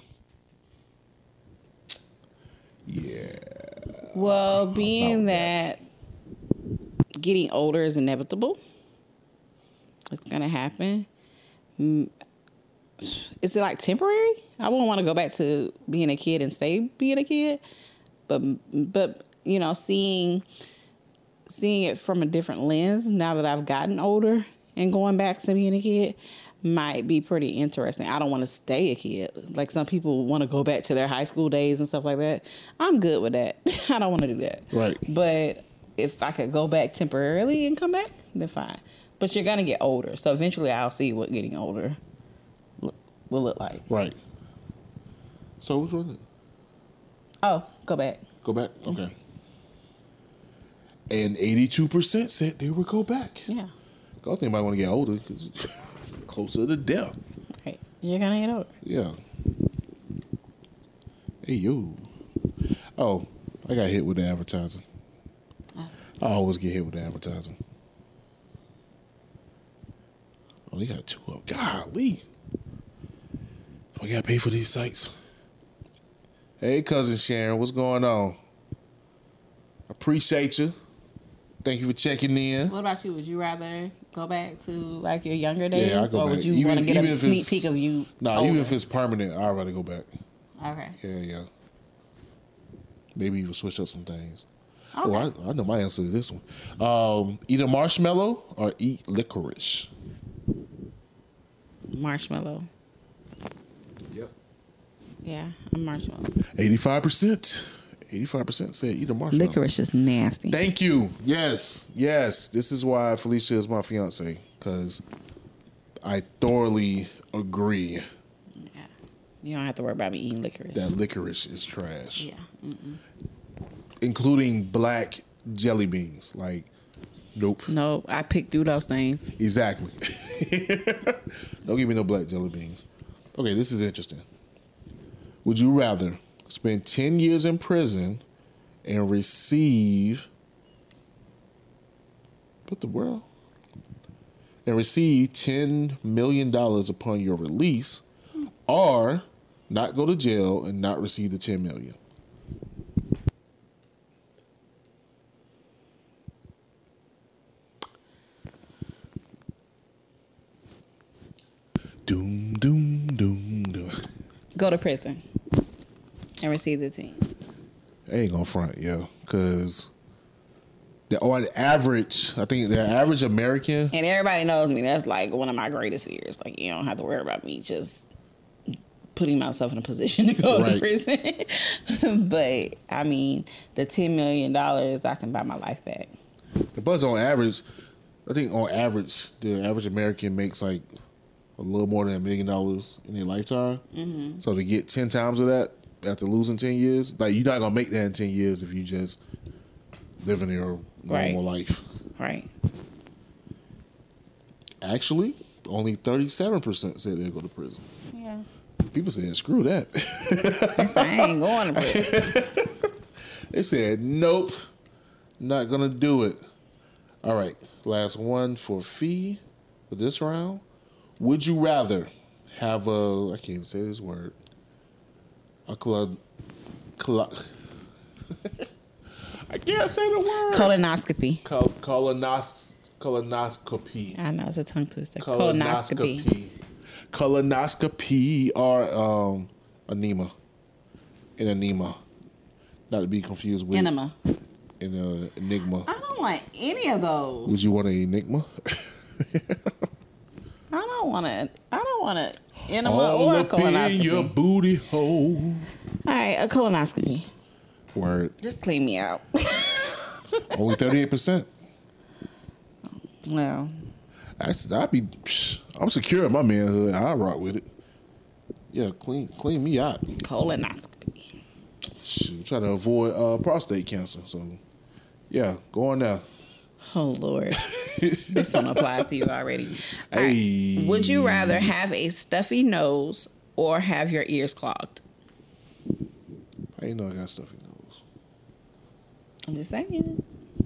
Yeah. Well, being that getting older is inevitable, it's gonna happen. Mm, Is it like temporary? I wouldn't want to go back to being a kid and stay being a kid, but but you know, seeing seeing it from a different lens now that I've gotten older and going back to being a kid might be pretty interesting. I don't want to stay a kid. Like some people want to go back to their high school days and stuff like that. I'm good with that. I don't want to do that. Right. But if I could go back temporarily and come back, then fine. But you're going to get older. So eventually I'll see what getting older look, will look like. Right. So which one? Oh, go back. Go back? Okay. And eighty-two percent said they would go back. Yeah. I think anybody want to get older because closer to death. Right. You're going to get older. Yeah. Hey, yo. Oh, I got hit with the advertising. Oh. I always get hit with the advertising. Oh, they got two up. Golly. I got to pay for these sites. Hey, cousin Sharon, what's going on? Appreciate you. Thank you for checking in. What about you? Would you rather go back to like your younger days, Yeah, I go or back. would you Even- want to get even a if sneak it's- peek of you? No, nah, older? even if it's permanent, I'd rather go back. Okay. Yeah, yeah. Maybe even switch up some things. Okay. Oh, I, I know my answer to this one. Um, eat a marshmallow or eat licorice. Marshmallow. Yep. Yeah, a marshmallow. Eighty-five percent. Eighty-five percent said eat a marshmallow. Licorice is nasty. Thank you. Yes, yes. This is why Felicia is my fiance, because I thoroughly agree Yeah. You don't have to worry about me eating licorice. that licorice is trash. Yeah. Mm-mm. Including black jelly beans. Like, nope. No, I picked through those things. Exactly. Don't give me no black jelly beans. Okay, this is interesting. Would you rather spend ten years in prison and receive what the world? And receive ten million dollars upon your release, or not go to jail and not receive the ten million dollars? Doom, doom, doom, doom. Go to prison and receive the team. I ain't gonna front, yeah, because the on average, I think the average American, And everybody knows me. That's like one of my greatest fears. Like, you don't have to worry about me just putting myself in a position to go Right. to prison. But, I mean, the ten million dollars, I can buy my life back. the buzz on average, I think on average, the average American makes like a little more than a million dollars in their lifetime. Mm-hmm. So to get ten times of that after losing ten years, like you're not gonna make that in ten years if you just living your normal Right. life. Right. Actually, only thirty-seven percent said they'd go to prison. Yeah. People said, screw that. I ain't going to prison. They said, nope, not going to do it. All right, last one for Fee for this round. Would you rather have a, I can't even say this word, a club, cl- I can't say the word. Colonoscopy. Col- colonos- colonoscopy. I know, it's a tongue twister. Colonoscopy. Colonoscopy. Colonoscopy or um, enema. An enema. Not to be confused with Enema. An uh, enigma. I don't want any of those. Would you want an enigma? I don't want to. I don't want an enema All or a up in colonoscopy. your booty hole. All right, a colonoscopy. Word. Just clean me out. Only thirty-eight percent. Well, That's, I'd be, psh, I'm secure in my manhood. I rock with it. Yeah, clean clean me out. colonoscopy. Shoot, try to avoid uh, prostate cancer. So, yeah, go on now. Oh, Lord. This one applies to you already. All Hey. right. Would you rather have a stuffy nose or have your ears clogged? I ain't know I got stuffy nose. I'm just saying.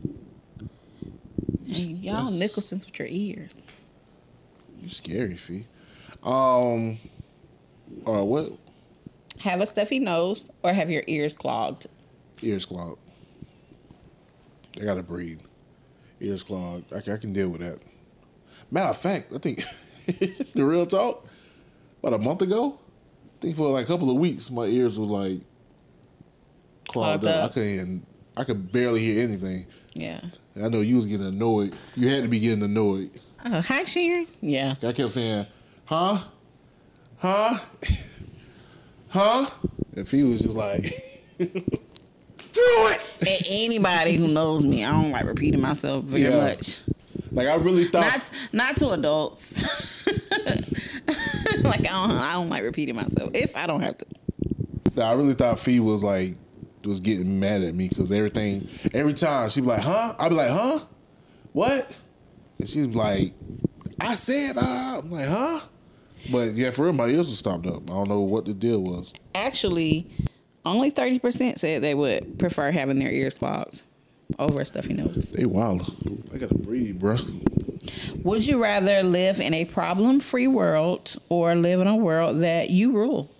Hey, y'all Yes. Nicholson's with your ears. You scary, Fee. Um, uh, what? Have a stuffy nose or have your ears clogged? Ears clogged. I gotta breathe. Ears clogged. I, can- I can deal with that. Matter of fact, I think the real talk. About a month ago, I think for like a couple of weeks, my ears were like clogged Clogged up. up. I couldn't. I could barely hear anything. Yeah. And I know you was getting annoyed. You had to be getting annoyed. Oh, hi, Sharon. Yeah. I kept saying, "Huh, huh, huh," and Fee was just like. And anybody who knows me, I don't like repeating myself very Yeah. much. Like I really thought, Not not to adults. Like I don't, I don't like repeating myself if I don't have to. I really thought Fee was like was getting mad at me because everything, every time she'd be like, "Huh?" I'd be like, "Huh? What?" And she's like, "I said," uh, I'm like, "Huh?" But yeah, for real, my ears were stopped up. I don't know what the deal was. Actually, only thirty percent said they would prefer having their ears clogged over a stuffy nose. They wild. I gotta breathe, bro. Would you rather live in a problem-free world or live in a world that you rule?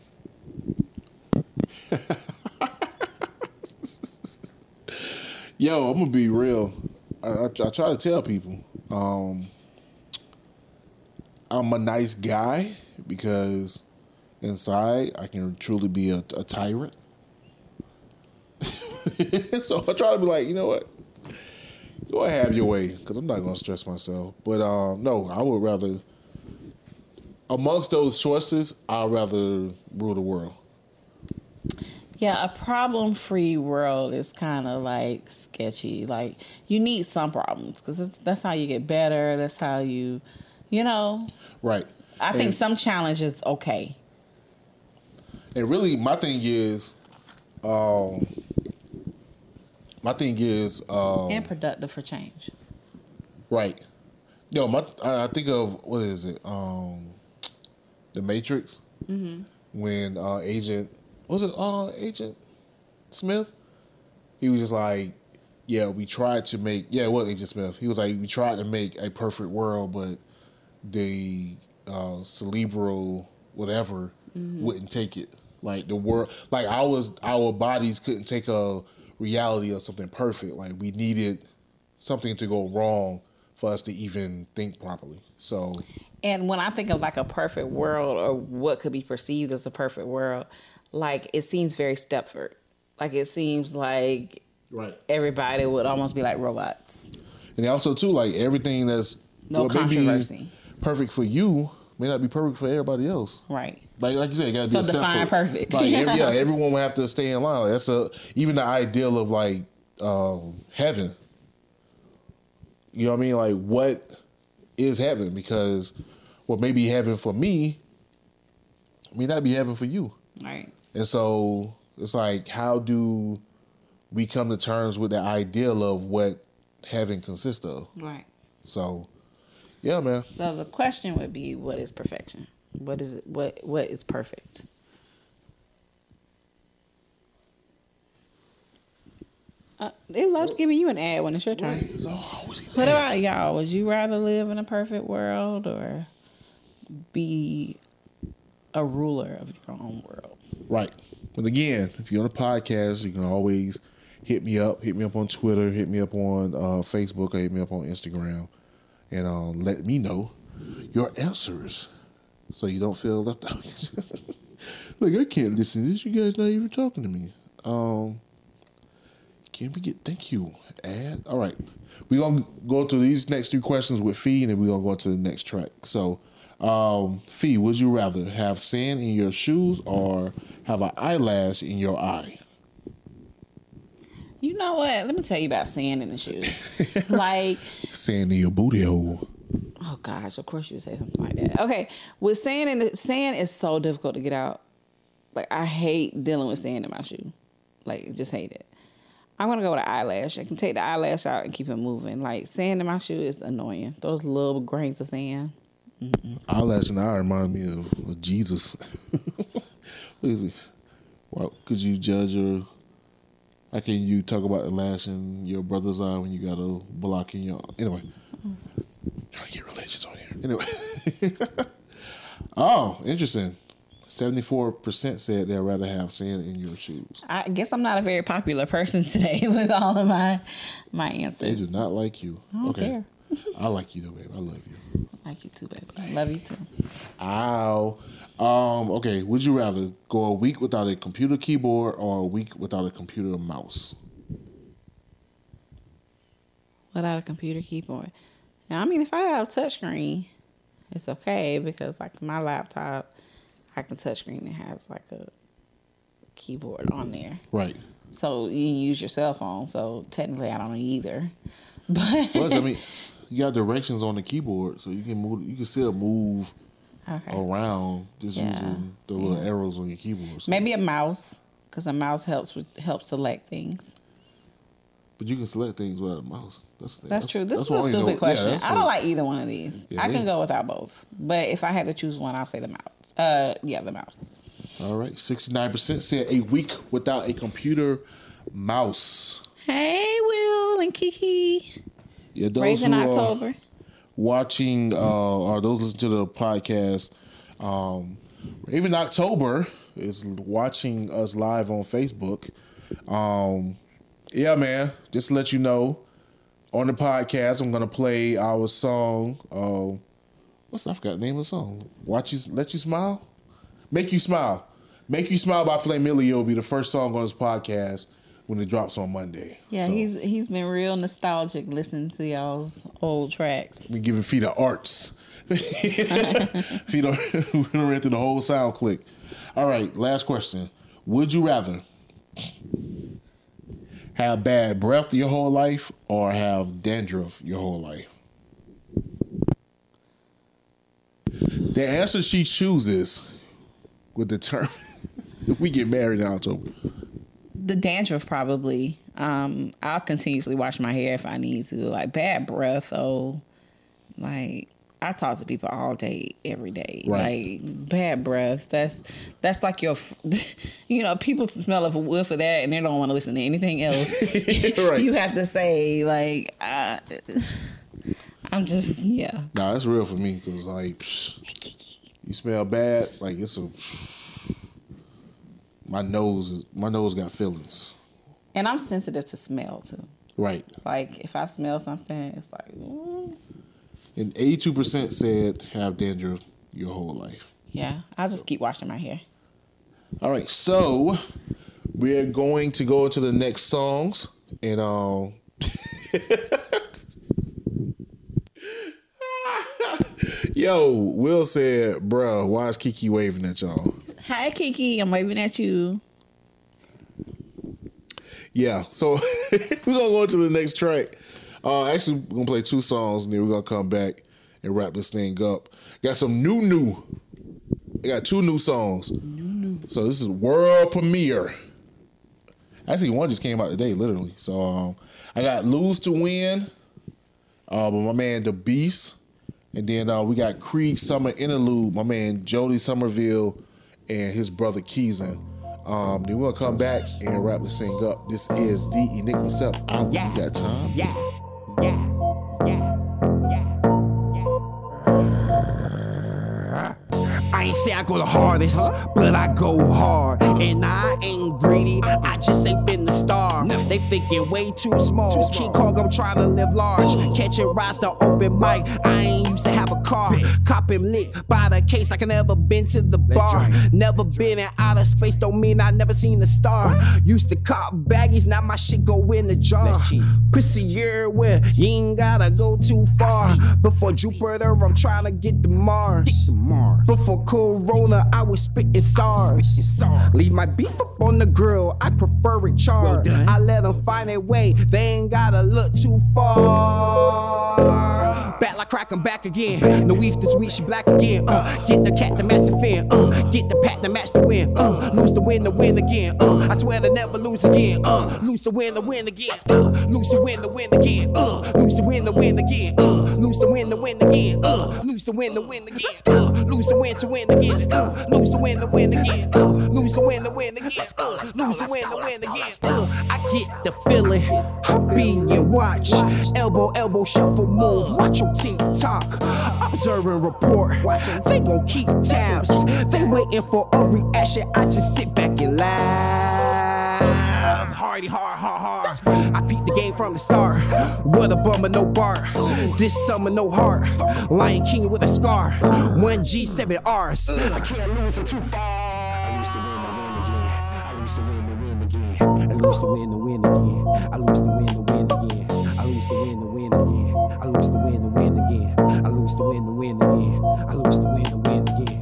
Yo, I'm gonna be real. I, I, I try to tell people, um, I'm a nice guy because inside I can truly be a, a tyrant. So I try to be like, you know what? Go ahead, have your way, because I'm not gonna stress myself. But um, no, I would rather. Amongst those choices, I'd rather rule the world. Yeah, a problem-free world is kind of like sketchy. Like you need some problems because that's how you get better. That's how you, you know. Right. I think And- some challenges okay. And really, my thing is, um, my thing is, um, And productive for change. right. Yo, my I I think of what is it? Um, The Matrix. Mm-hmm. When uh, Agent was it uh, Agent Smith? He was just like, yeah, we tried to make yeah, it was Agent Smith. He was like, we tried to make a perfect world, but the uh, cerebral whatever wouldn't take it. Like the world, like our our bodies couldn't take a reality of something perfect. Like we needed something to go wrong for us to even think properly. So, And when I think of like a perfect world or what could be perceived as a perfect world, like it seems very Stepford. Like it seems like right. everybody would almost be like robots. And also too, like everything that's No what may be controversy. perfect for you may not be perfect for everybody else. Right. Like like you said, you gotta So be a step define for- perfect. Like every, yeah, everyone would have to stay in line. That's a even the ideal of like um, heaven. You know what I mean? Like what is heaven? Because what may be heaven for me may not be heaven for you. Right. And so it's like, how do we come to terms with the ideal of what heaven consists of? Right. So, Yeah, man. So the question would be, what is perfection? What is it? What What is perfect? Uh, it loves giving you an ad when it's your turn. Right, it's always What about y'all? Would you rather live in a perfect world or be a ruler of your own world? Right. But again, if you're on a podcast, you can always hit me up. Hit me up on Twitter. Hit me up on uh, Facebook. Or hit me up on Instagram. And um, let me know your answers so you don't feel left out. Like, I can't listen to this. You guys not even talking to me. Um, can we get, thank you, ad. All right. We're going to go through these next three questions with Fee, and then we're going to go to the next track. So, um, Fee, would you rather have sand in your shoes or have an eyelash in your eye? You know what? Let me tell you about sand in the shoes. Like, Sand in your booty hole. oh gosh, of course you would say something like that. Okay, with sand in the sand is so difficult to get out. Like, I hate dealing with sand in my shoe. Like, just hate it. I'm gonna go with an eyelash. I can take the eyelash out and keep it moving. Like, sand in my shoe is annoying. Those little grains of sand. Mm-mm. Eyelash in the eye remind me of, of Jesus. What is it? Well, could you judge or how can you talk about the lash in your brother's eye when you got a block in your anyway? Mm. Trying to get religious on here. Anyway. Oh, interesting. seventy-four percent said they'd rather have sand in your shoes. I guess I'm not a very popular person today with all of my my They answers. do not like you. I don't okay. care. I like you though, babe. I love you. I like you too, baby. I love you too. Ow. Um, okay, would you rather go a week without a computer keyboard or a week without a computer mouse? Without a computer keyboard. Now, I mean, if I have a touchscreen, it's okay because, like, my laptop, I can touchscreen and has like a keyboard on there. Right. So you can use your cell phone. So technically, I don't need either. But Plus, I mean, you got directions on the keyboard, so you can move. You can still move okay. around just Yeah. using the little Yeah. arrows on your keyboard. So. Maybe a mouse, because a mouse helps with helps select things. But you can select things without a mouse. That's the, That's, that's true. This that's is a why you stupid know- yeah, question. that's I don't a- like either one of these. Yeah, I they- can go without both. But if I had to choose one, I'll say the mouse. Uh, yeah, the mouse. All right, sixty-nine percent said a week without a computer mouse. Hey, Will and Kiki. Yeah, those Raised in who are October. watching uh, or those listen to the podcast, um, even October is watching us live on Facebook. Um, yeah, man, just to let you know, on the podcast, I'm gonna play our song. Uh, what's I forgot the name of the song? Watch you, let you smile, make you smile, make you smile by Flamelio will be the first song on this podcast when it drops on Monday. Yeah, So, he's he's been real nostalgic listening to y'all's old tracks. we giving Feet the arts. Feet we done read through the whole sound click. All right, last question. Would you rather have bad breath your whole life or have dandruff your whole life? The answer she chooses would determine if we get married in October. The dandruff probably. Um, I'll continuously wash my hair if I need to. Like bad breath, though. Like I talk to people all day, every day. Right. Like bad breath. That's that's like your. You know, people smell of a whiff of that and they don't want to listen to anything else. Right. You have to say like, uh, I'm just yeah. Nah, that's real for me because like psh, you smell bad, like it's a my nose is my nose got feelings. And I'm sensitive to smell too. Right. Like if I smell something, it's like, ooh. And eighty-two percent said have dandruff your whole life. Yeah, I'll just keep washing my hair. All right, so we're going to go into the next songs, and um, yo, Will said, "Bruh, why is Kiki waving at y'all?" Hi, Kiki. I'm waving at you. Yeah, so we're gonna go into the next track. Uh, actually, we're gonna play two songs, and then we're gonna come back and wrap this thing up. Got some new new. I got two new songs. New new. So this is world premiere. Actually, one just came out today, literally. So um, I got "Lose to Win," uh, by my man The Beast, And then uh, we got Creed Summer Interlude, my man Jody Somerville and his brother Keezen. Um, then we'll come back and wrap this thing up. This is the Enigma Self. I yeah. You got time? Yeah, yeah, yeah, yeah. I ain't say I go the hardest, huh? But I go hard. And I ain't greedy, I just ain't finna starve. No. They thinking way too small. too small. King Kong, I'm trying to live large. Ooh. Catching rides to open mic, I ain't used to have a car. Big. Copping lit by the case like I never been to the bar. Never been in outer space, don't mean I never seen a star. What? Used to cop baggies, now my shit go in the jar. Pussy everywhere, you ain't gotta go too far. Before Jupiter, I'm trying to get to Mars. Mars. Before Corona, I was spitting SARS. Leave my beef up on the grill, I prefer it charred. Well I let them find their way, they ain't gotta look too far. Back like crack, I'm back again. No weave this week, she black again. Uh, get the cat to match the fin. Uh, get the pat to match the win. Uh, lose the win to win again. Uh, I swear to never lose again. Uh, lose the win to win again. Uh, lose the win to win again. Uh, lose the win to win again. Uh, lose the win to win again. Uh, lose the win to win again. Uh, lose the win to win again. Uh, lose the win to win again. Uh, lose the win to win again. Uh, lose the win to win again. Uh, I get the feeling. Hop in your watch. Elbow, elbow, shuffle, move. Watch your TikTok. Observe and report. They gon' keep tabs. They waiting for a reaction. I just sit back and laugh. Hardy, hard, hard, hard. I peeped the game from the start. What a bummer, no bar. This summer, no heart. Lion King with a scar. One G, seven R's. I can't lose, I'm too far. I lose to win, to win again. I lose to win, to win again. I lose to win, to win again. I lose to win, to win again. I lose to win, to win again. I lose to win, to win again. I lose to win, to win again.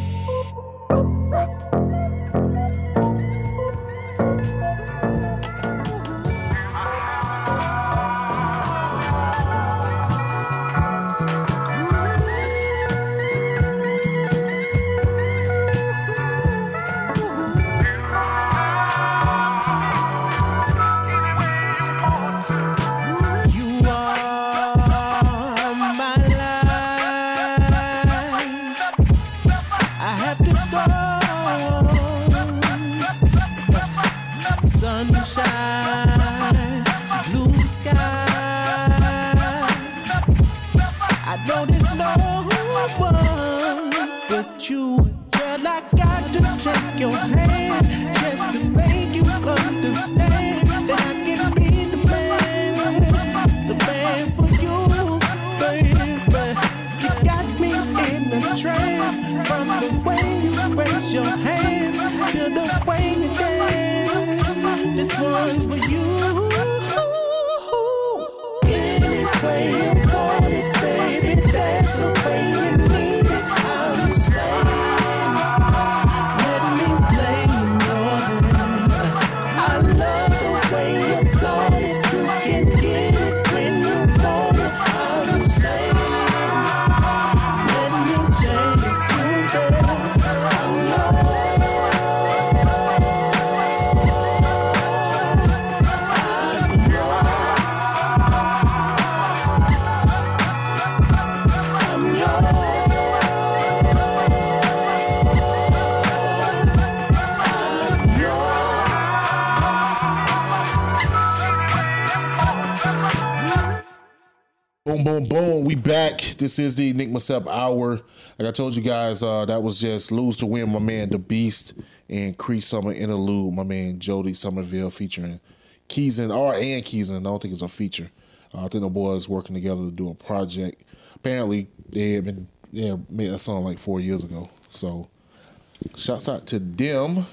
Boom, boom, boom. We back. This is the Enigma Self Hour. Like I told you guys, uh, that was just Lose to Win, my man, The Beast, and Creed Summer Interlude, my man, Jody Somerville, featuring Keezen, R and Keezen. I don't think it's a feature. Uh, I think the boys working together to do a project. Apparently, they had been yeah, made that song like four years ago. So, shouts out to them.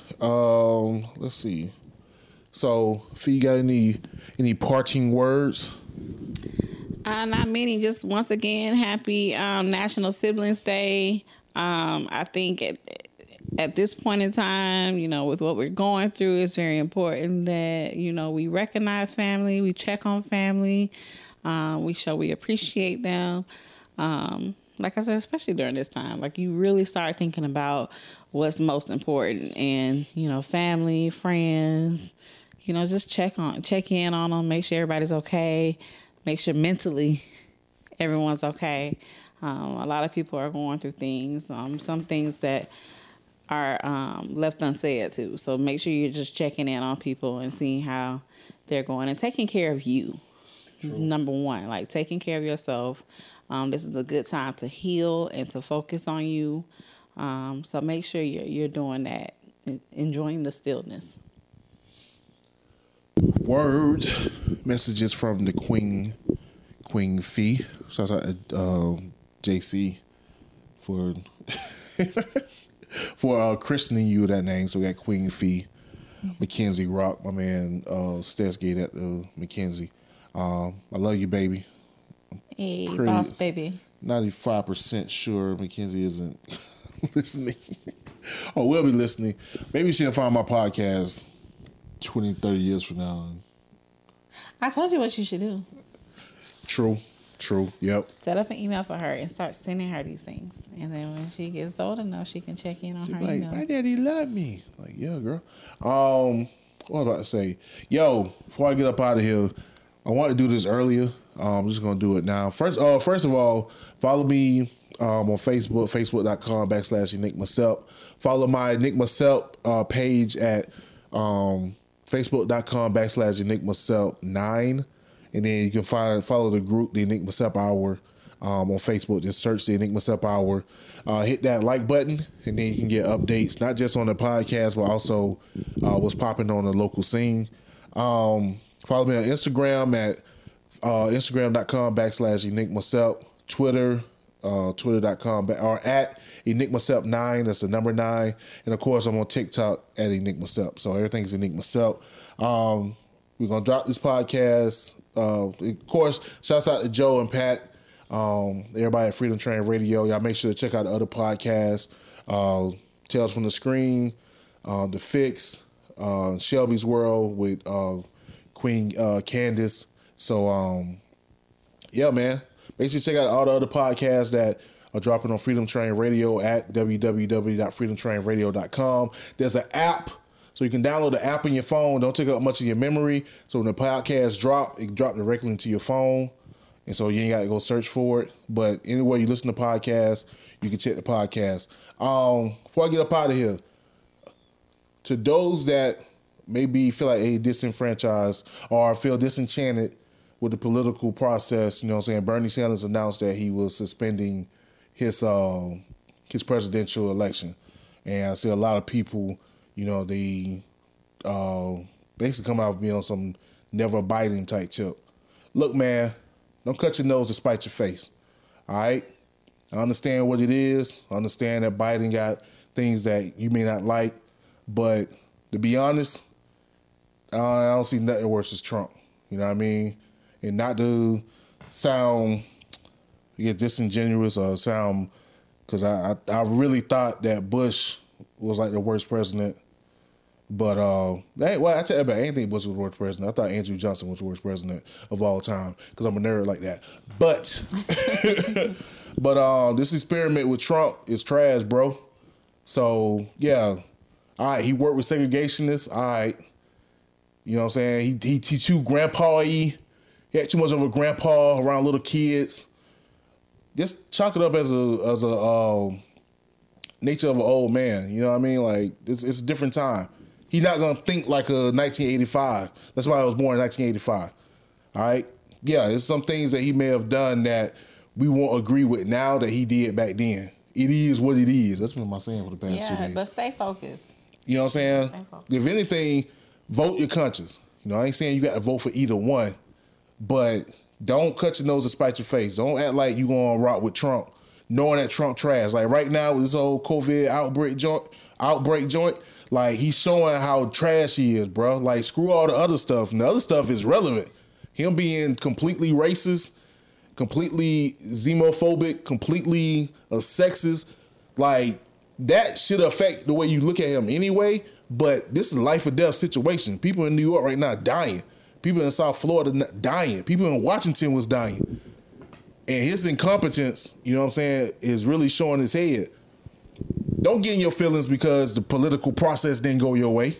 Um, let's see. So, Fee, you got any any parting words? Uh, not many. Just once again, happy um, National Siblings Day. Um, I think at, at this point in time, you know, with what we're going through, it's very important that, you know, we recognize family, we check on family, um, we show we appreciate them. Um, like I said, especially during this time, like you really start thinking about what's most important, and, you know, family, friends, you know, just check on, check in on them, make sure everybody's okay. Make sure mentally everyone's okay. Um, a lot of people are going through things. Um, some things that are um, left unsaid too. So make sure you're just checking in on people and seeing how they're going and taking care of you. True. Number one, like taking care of yourself. Um, this is a good time to heal and to focus on you. Um, so make sure you're you're doing that, enjoying the stillness. Word messages from the Queen, Queen Fee. Shout out to uh, J C for for uh, christening you that name. So we got Queen Fee, Mackenzie Rock, my man uh, Stetsgate at uh, Mackenzie. Um, I love you, baby. Hey, boss baby. ninety-five percent sure Mackenzie isn't listening. Or will be listening. Maybe she'll find my podcast twenty, thirty years from now. I told you what you should do. True. True. Yep. Set up an email for her and start sending her these things. And then when she gets old enough, she can check in on She'll her be like, email. my daddy love me. Like, yeah, girl. Um, what was I about to say? Yo, before I get up out of here, I wanted to do this earlier. Um, I'm just gonna do it now. First, uh, first of all, follow me um, on Facebook, facebook.com backslash Enigma Selp. Follow my Enigma Selp uh, page at um, facebook.com backslash Enigma Selp nine. And then you can find follow the group, the Enigma Selp Hour, um, on Facebook. Just search the Enigma Selp Hour. Uh, hit that like button, and then you can get updates, not just on the podcast, but also uh, what's popping on the local scene. Um, follow me on Instagram at uh, instagram.com backslash Enigma Selp. Twitter, uh, twitter.com, or at Enigma Selp nine. That's the number nine. And, of course, I'm on TikTok at Enigma Selp. So everything's Enigma Selp. Um, we're going to drop this podcast. Uh, of course, shouts out to Joe and Pat, um, everybody at Freedom Train Radio. Y'all make sure to check out the other podcasts, uh, Tales from the Screen, uh, The Fix, uh, Shelby's World with uh, Queen uh, Candace. So, um, yeah, man. Make sure to check out all the other podcasts that are dropping on Freedom Train Radio at w w w dot freedom train radio dot com. There's an app. So you can download the app on your phone. Don't take up much of your memory. So when the podcast drop, it can drop directly into your phone. And so you ain't got to go search for it. But anywhere you listen to podcasts, you can check the podcast. Um, before I get up out of here, to those that maybe feel like a disenfranchised or feel disenchanted with the political process, you know what I'm saying? Bernie Sanders announced that he was suspending his uh, his presidential election. And I see a lot of people, you know, they uh, basically come out being on some never biting type tip. Look, man, don't cut your nose to spite your face. All right? I understand what it is. I understand that Biden got things that you may not like. But to be honest, uh, I don't see nothing worse as Trump. You know what I mean? And not to sound get disingenuous or sound, because I, I I really thought that Bush was like the worst president. But, uh, well, I tell you about anything Bush was the worst president. I thought Andrew Johnson was the worst president of all time because I'm a nerd like that. But, but uh, this experiment with Trump is trash, bro. So, yeah. All right, he worked with segregationists. All right. You know what I'm saying? He, he, he too grandpa-y. He had too much of a grandpa around little kids. Just chalk it up as a, as a, uh, nature of an old man, you know what I mean? Like, it's, it's a different time. He's not going to think like a nineteen eighty-five. That's why I was born in nineteen eighty-five. All right? Yeah, there's some things that he may have done that we won't agree with now that he did back then. It is what it is. That's what I'm saying for the past two Yeah, days. but stay focused. You know what I'm saying? Stay focused. If anything, vote your conscience. You know, I ain't saying you got to vote for either one, but don't cut your nose to spite your face. Don't act like you going to rock with Trump, knowing that Trump trash. Like right now with this whole COVID outbreak joint, outbreak joint, like he's showing how trash he is, bro. Like screw all the other stuff. And the other stuff is relevant. Him being completely racist, completely xenophobic, completely a sexist, like that should affect the way you look at him anyway. But this is a life or death situation. People in New York right now dying. People in South Florida dying. People in Washington was dying. And his incompetence, you know what I'm saying, is really showing his head. Don't get in your feelings because the political process didn't go your way.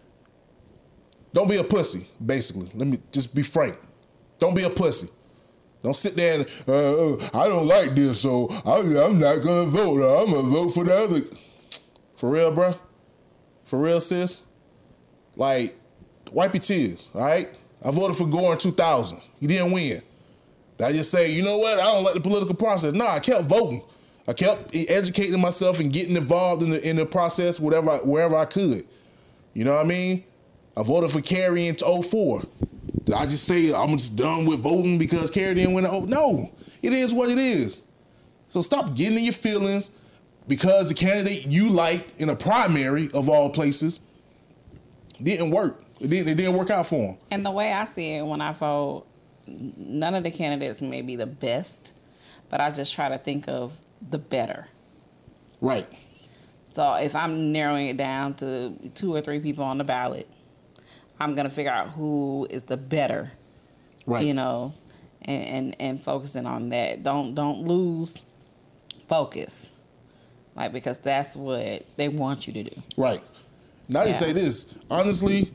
Don't be a pussy, basically. Let me just be frank. Don't be a pussy. Don't sit there and, uh, I don't like this, so I, I'm not going to vote. I'm going to vote for the other. For real, bro? For real, sis? Like, wipe your tears, all right? I voted for Gore in two thousand. He didn't win. Did I just say, you know what? I don't like the political process. No, I kept voting. I kept educating myself and getting involved in the in the process whatever I, wherever I could. You know what I mean? I voted for Kerry in oh four. Did I just say I'm just done with voting because Kerry didn't win? Oh, no. It is what it is. So stop getting in your feelings because the candidate you liked in a primary of all places didn't work. It didn't, it didn't work out for him. And the way I see it when I vote, none of the candidates may be the best, but I just try to think of the better. Right. So if I'm narrowing it down to two or three people on the ballot, I'm going to figure out who is the better, right? You know, and, and, and focusing on that. Don't don't lose focus, like, because that's what they want you to do. Right. Now, yeah. to say this, honestly,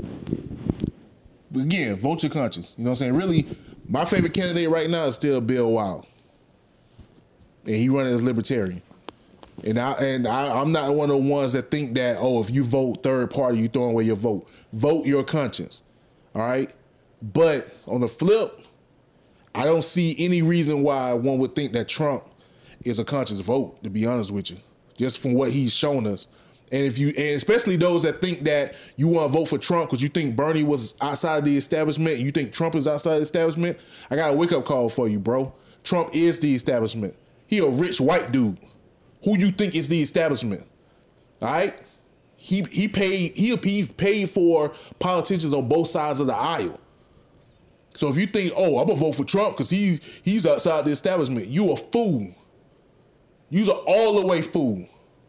again, vote your conscience. You know what I'm saying? Really, my favorite candidate right now is still Bill Wild. And he running as libertarian. And I and I, I'm not one of the ones that think that, oh, if you vote third party, you throwing away your vote. Vote your conscience. All right? But on the flip, I don't see any reason why one would think that Trump is a conscious vote, to be honest with you. Just from what he's shown us. And if you, and especially those that think that you want to vote for Trump because you think Bernie was outside of the establishment, and you think Trump is outside of the establishment, I got a wake-up call for you, bro. Trump is the establishment. He a rich white dude. Who you think is the establishment? All right? He he paid he, he paid for politicians on both sides of the aisle. So if you think, oh, I'm gonna vote for Trump because he's he's outside the establishment, you a fool. You's an all the way fool.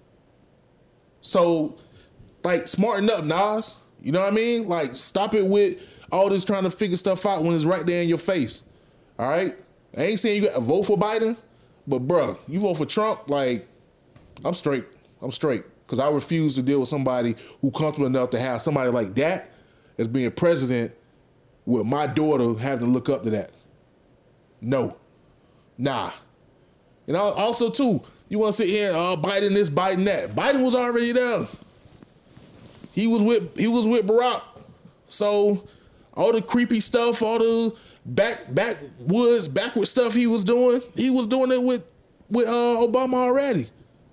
So, like, smarten up, Nas. You know what I mean? Like, stop it with all this trying to figure stuff out when it's right there in your face. All right? I ain't saying you got to vote for Biden, but, bruh, you vote for Trump, like, I'm straight. I'm straight. Because I refuse to deal with somebody who comfortable enough to have somebody like that as being president with my daughter having to look up to that. No. Nah. And also, too, you want to sit here and uh, Biden this, Biden that. Biden was already there. He was with he was with Barack. So all the creepy stuff, all the back backwoods, backward stuff he was doing, he was doing it with with uh, Obama already.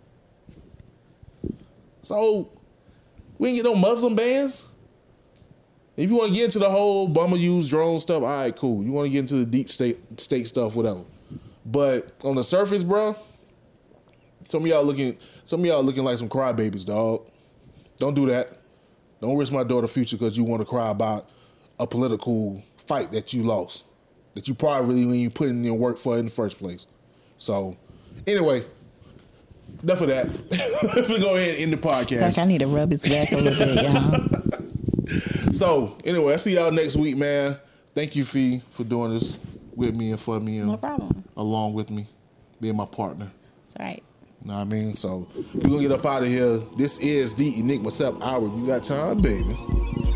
So we ain't get no Muslim bans. If you want to get into the whole Obama use drone stuff, all right, cool. You want to get into the deep state state stuff, whatever. But on the surface, bro, some of y'all looking, some of y'all looking like some crybabies, dog. Don't do that. Don't risk my daughter's future because you want to cry about a political fight that you lost, that you probably really when you put in your work for in the first place. So, anyway, enough of that. Let's go ahead and end the podcast. Like I need to rub its back a little bit, y'all. So, anyway, I'll see y'all next week, man. Thank you, Fee, for doing this with me and for me. And no problem. Along with me, being my partner. That's right. Know what I mean? So, we're going to get up out of here. This is the Enigma Sep Hour. You got time, baby?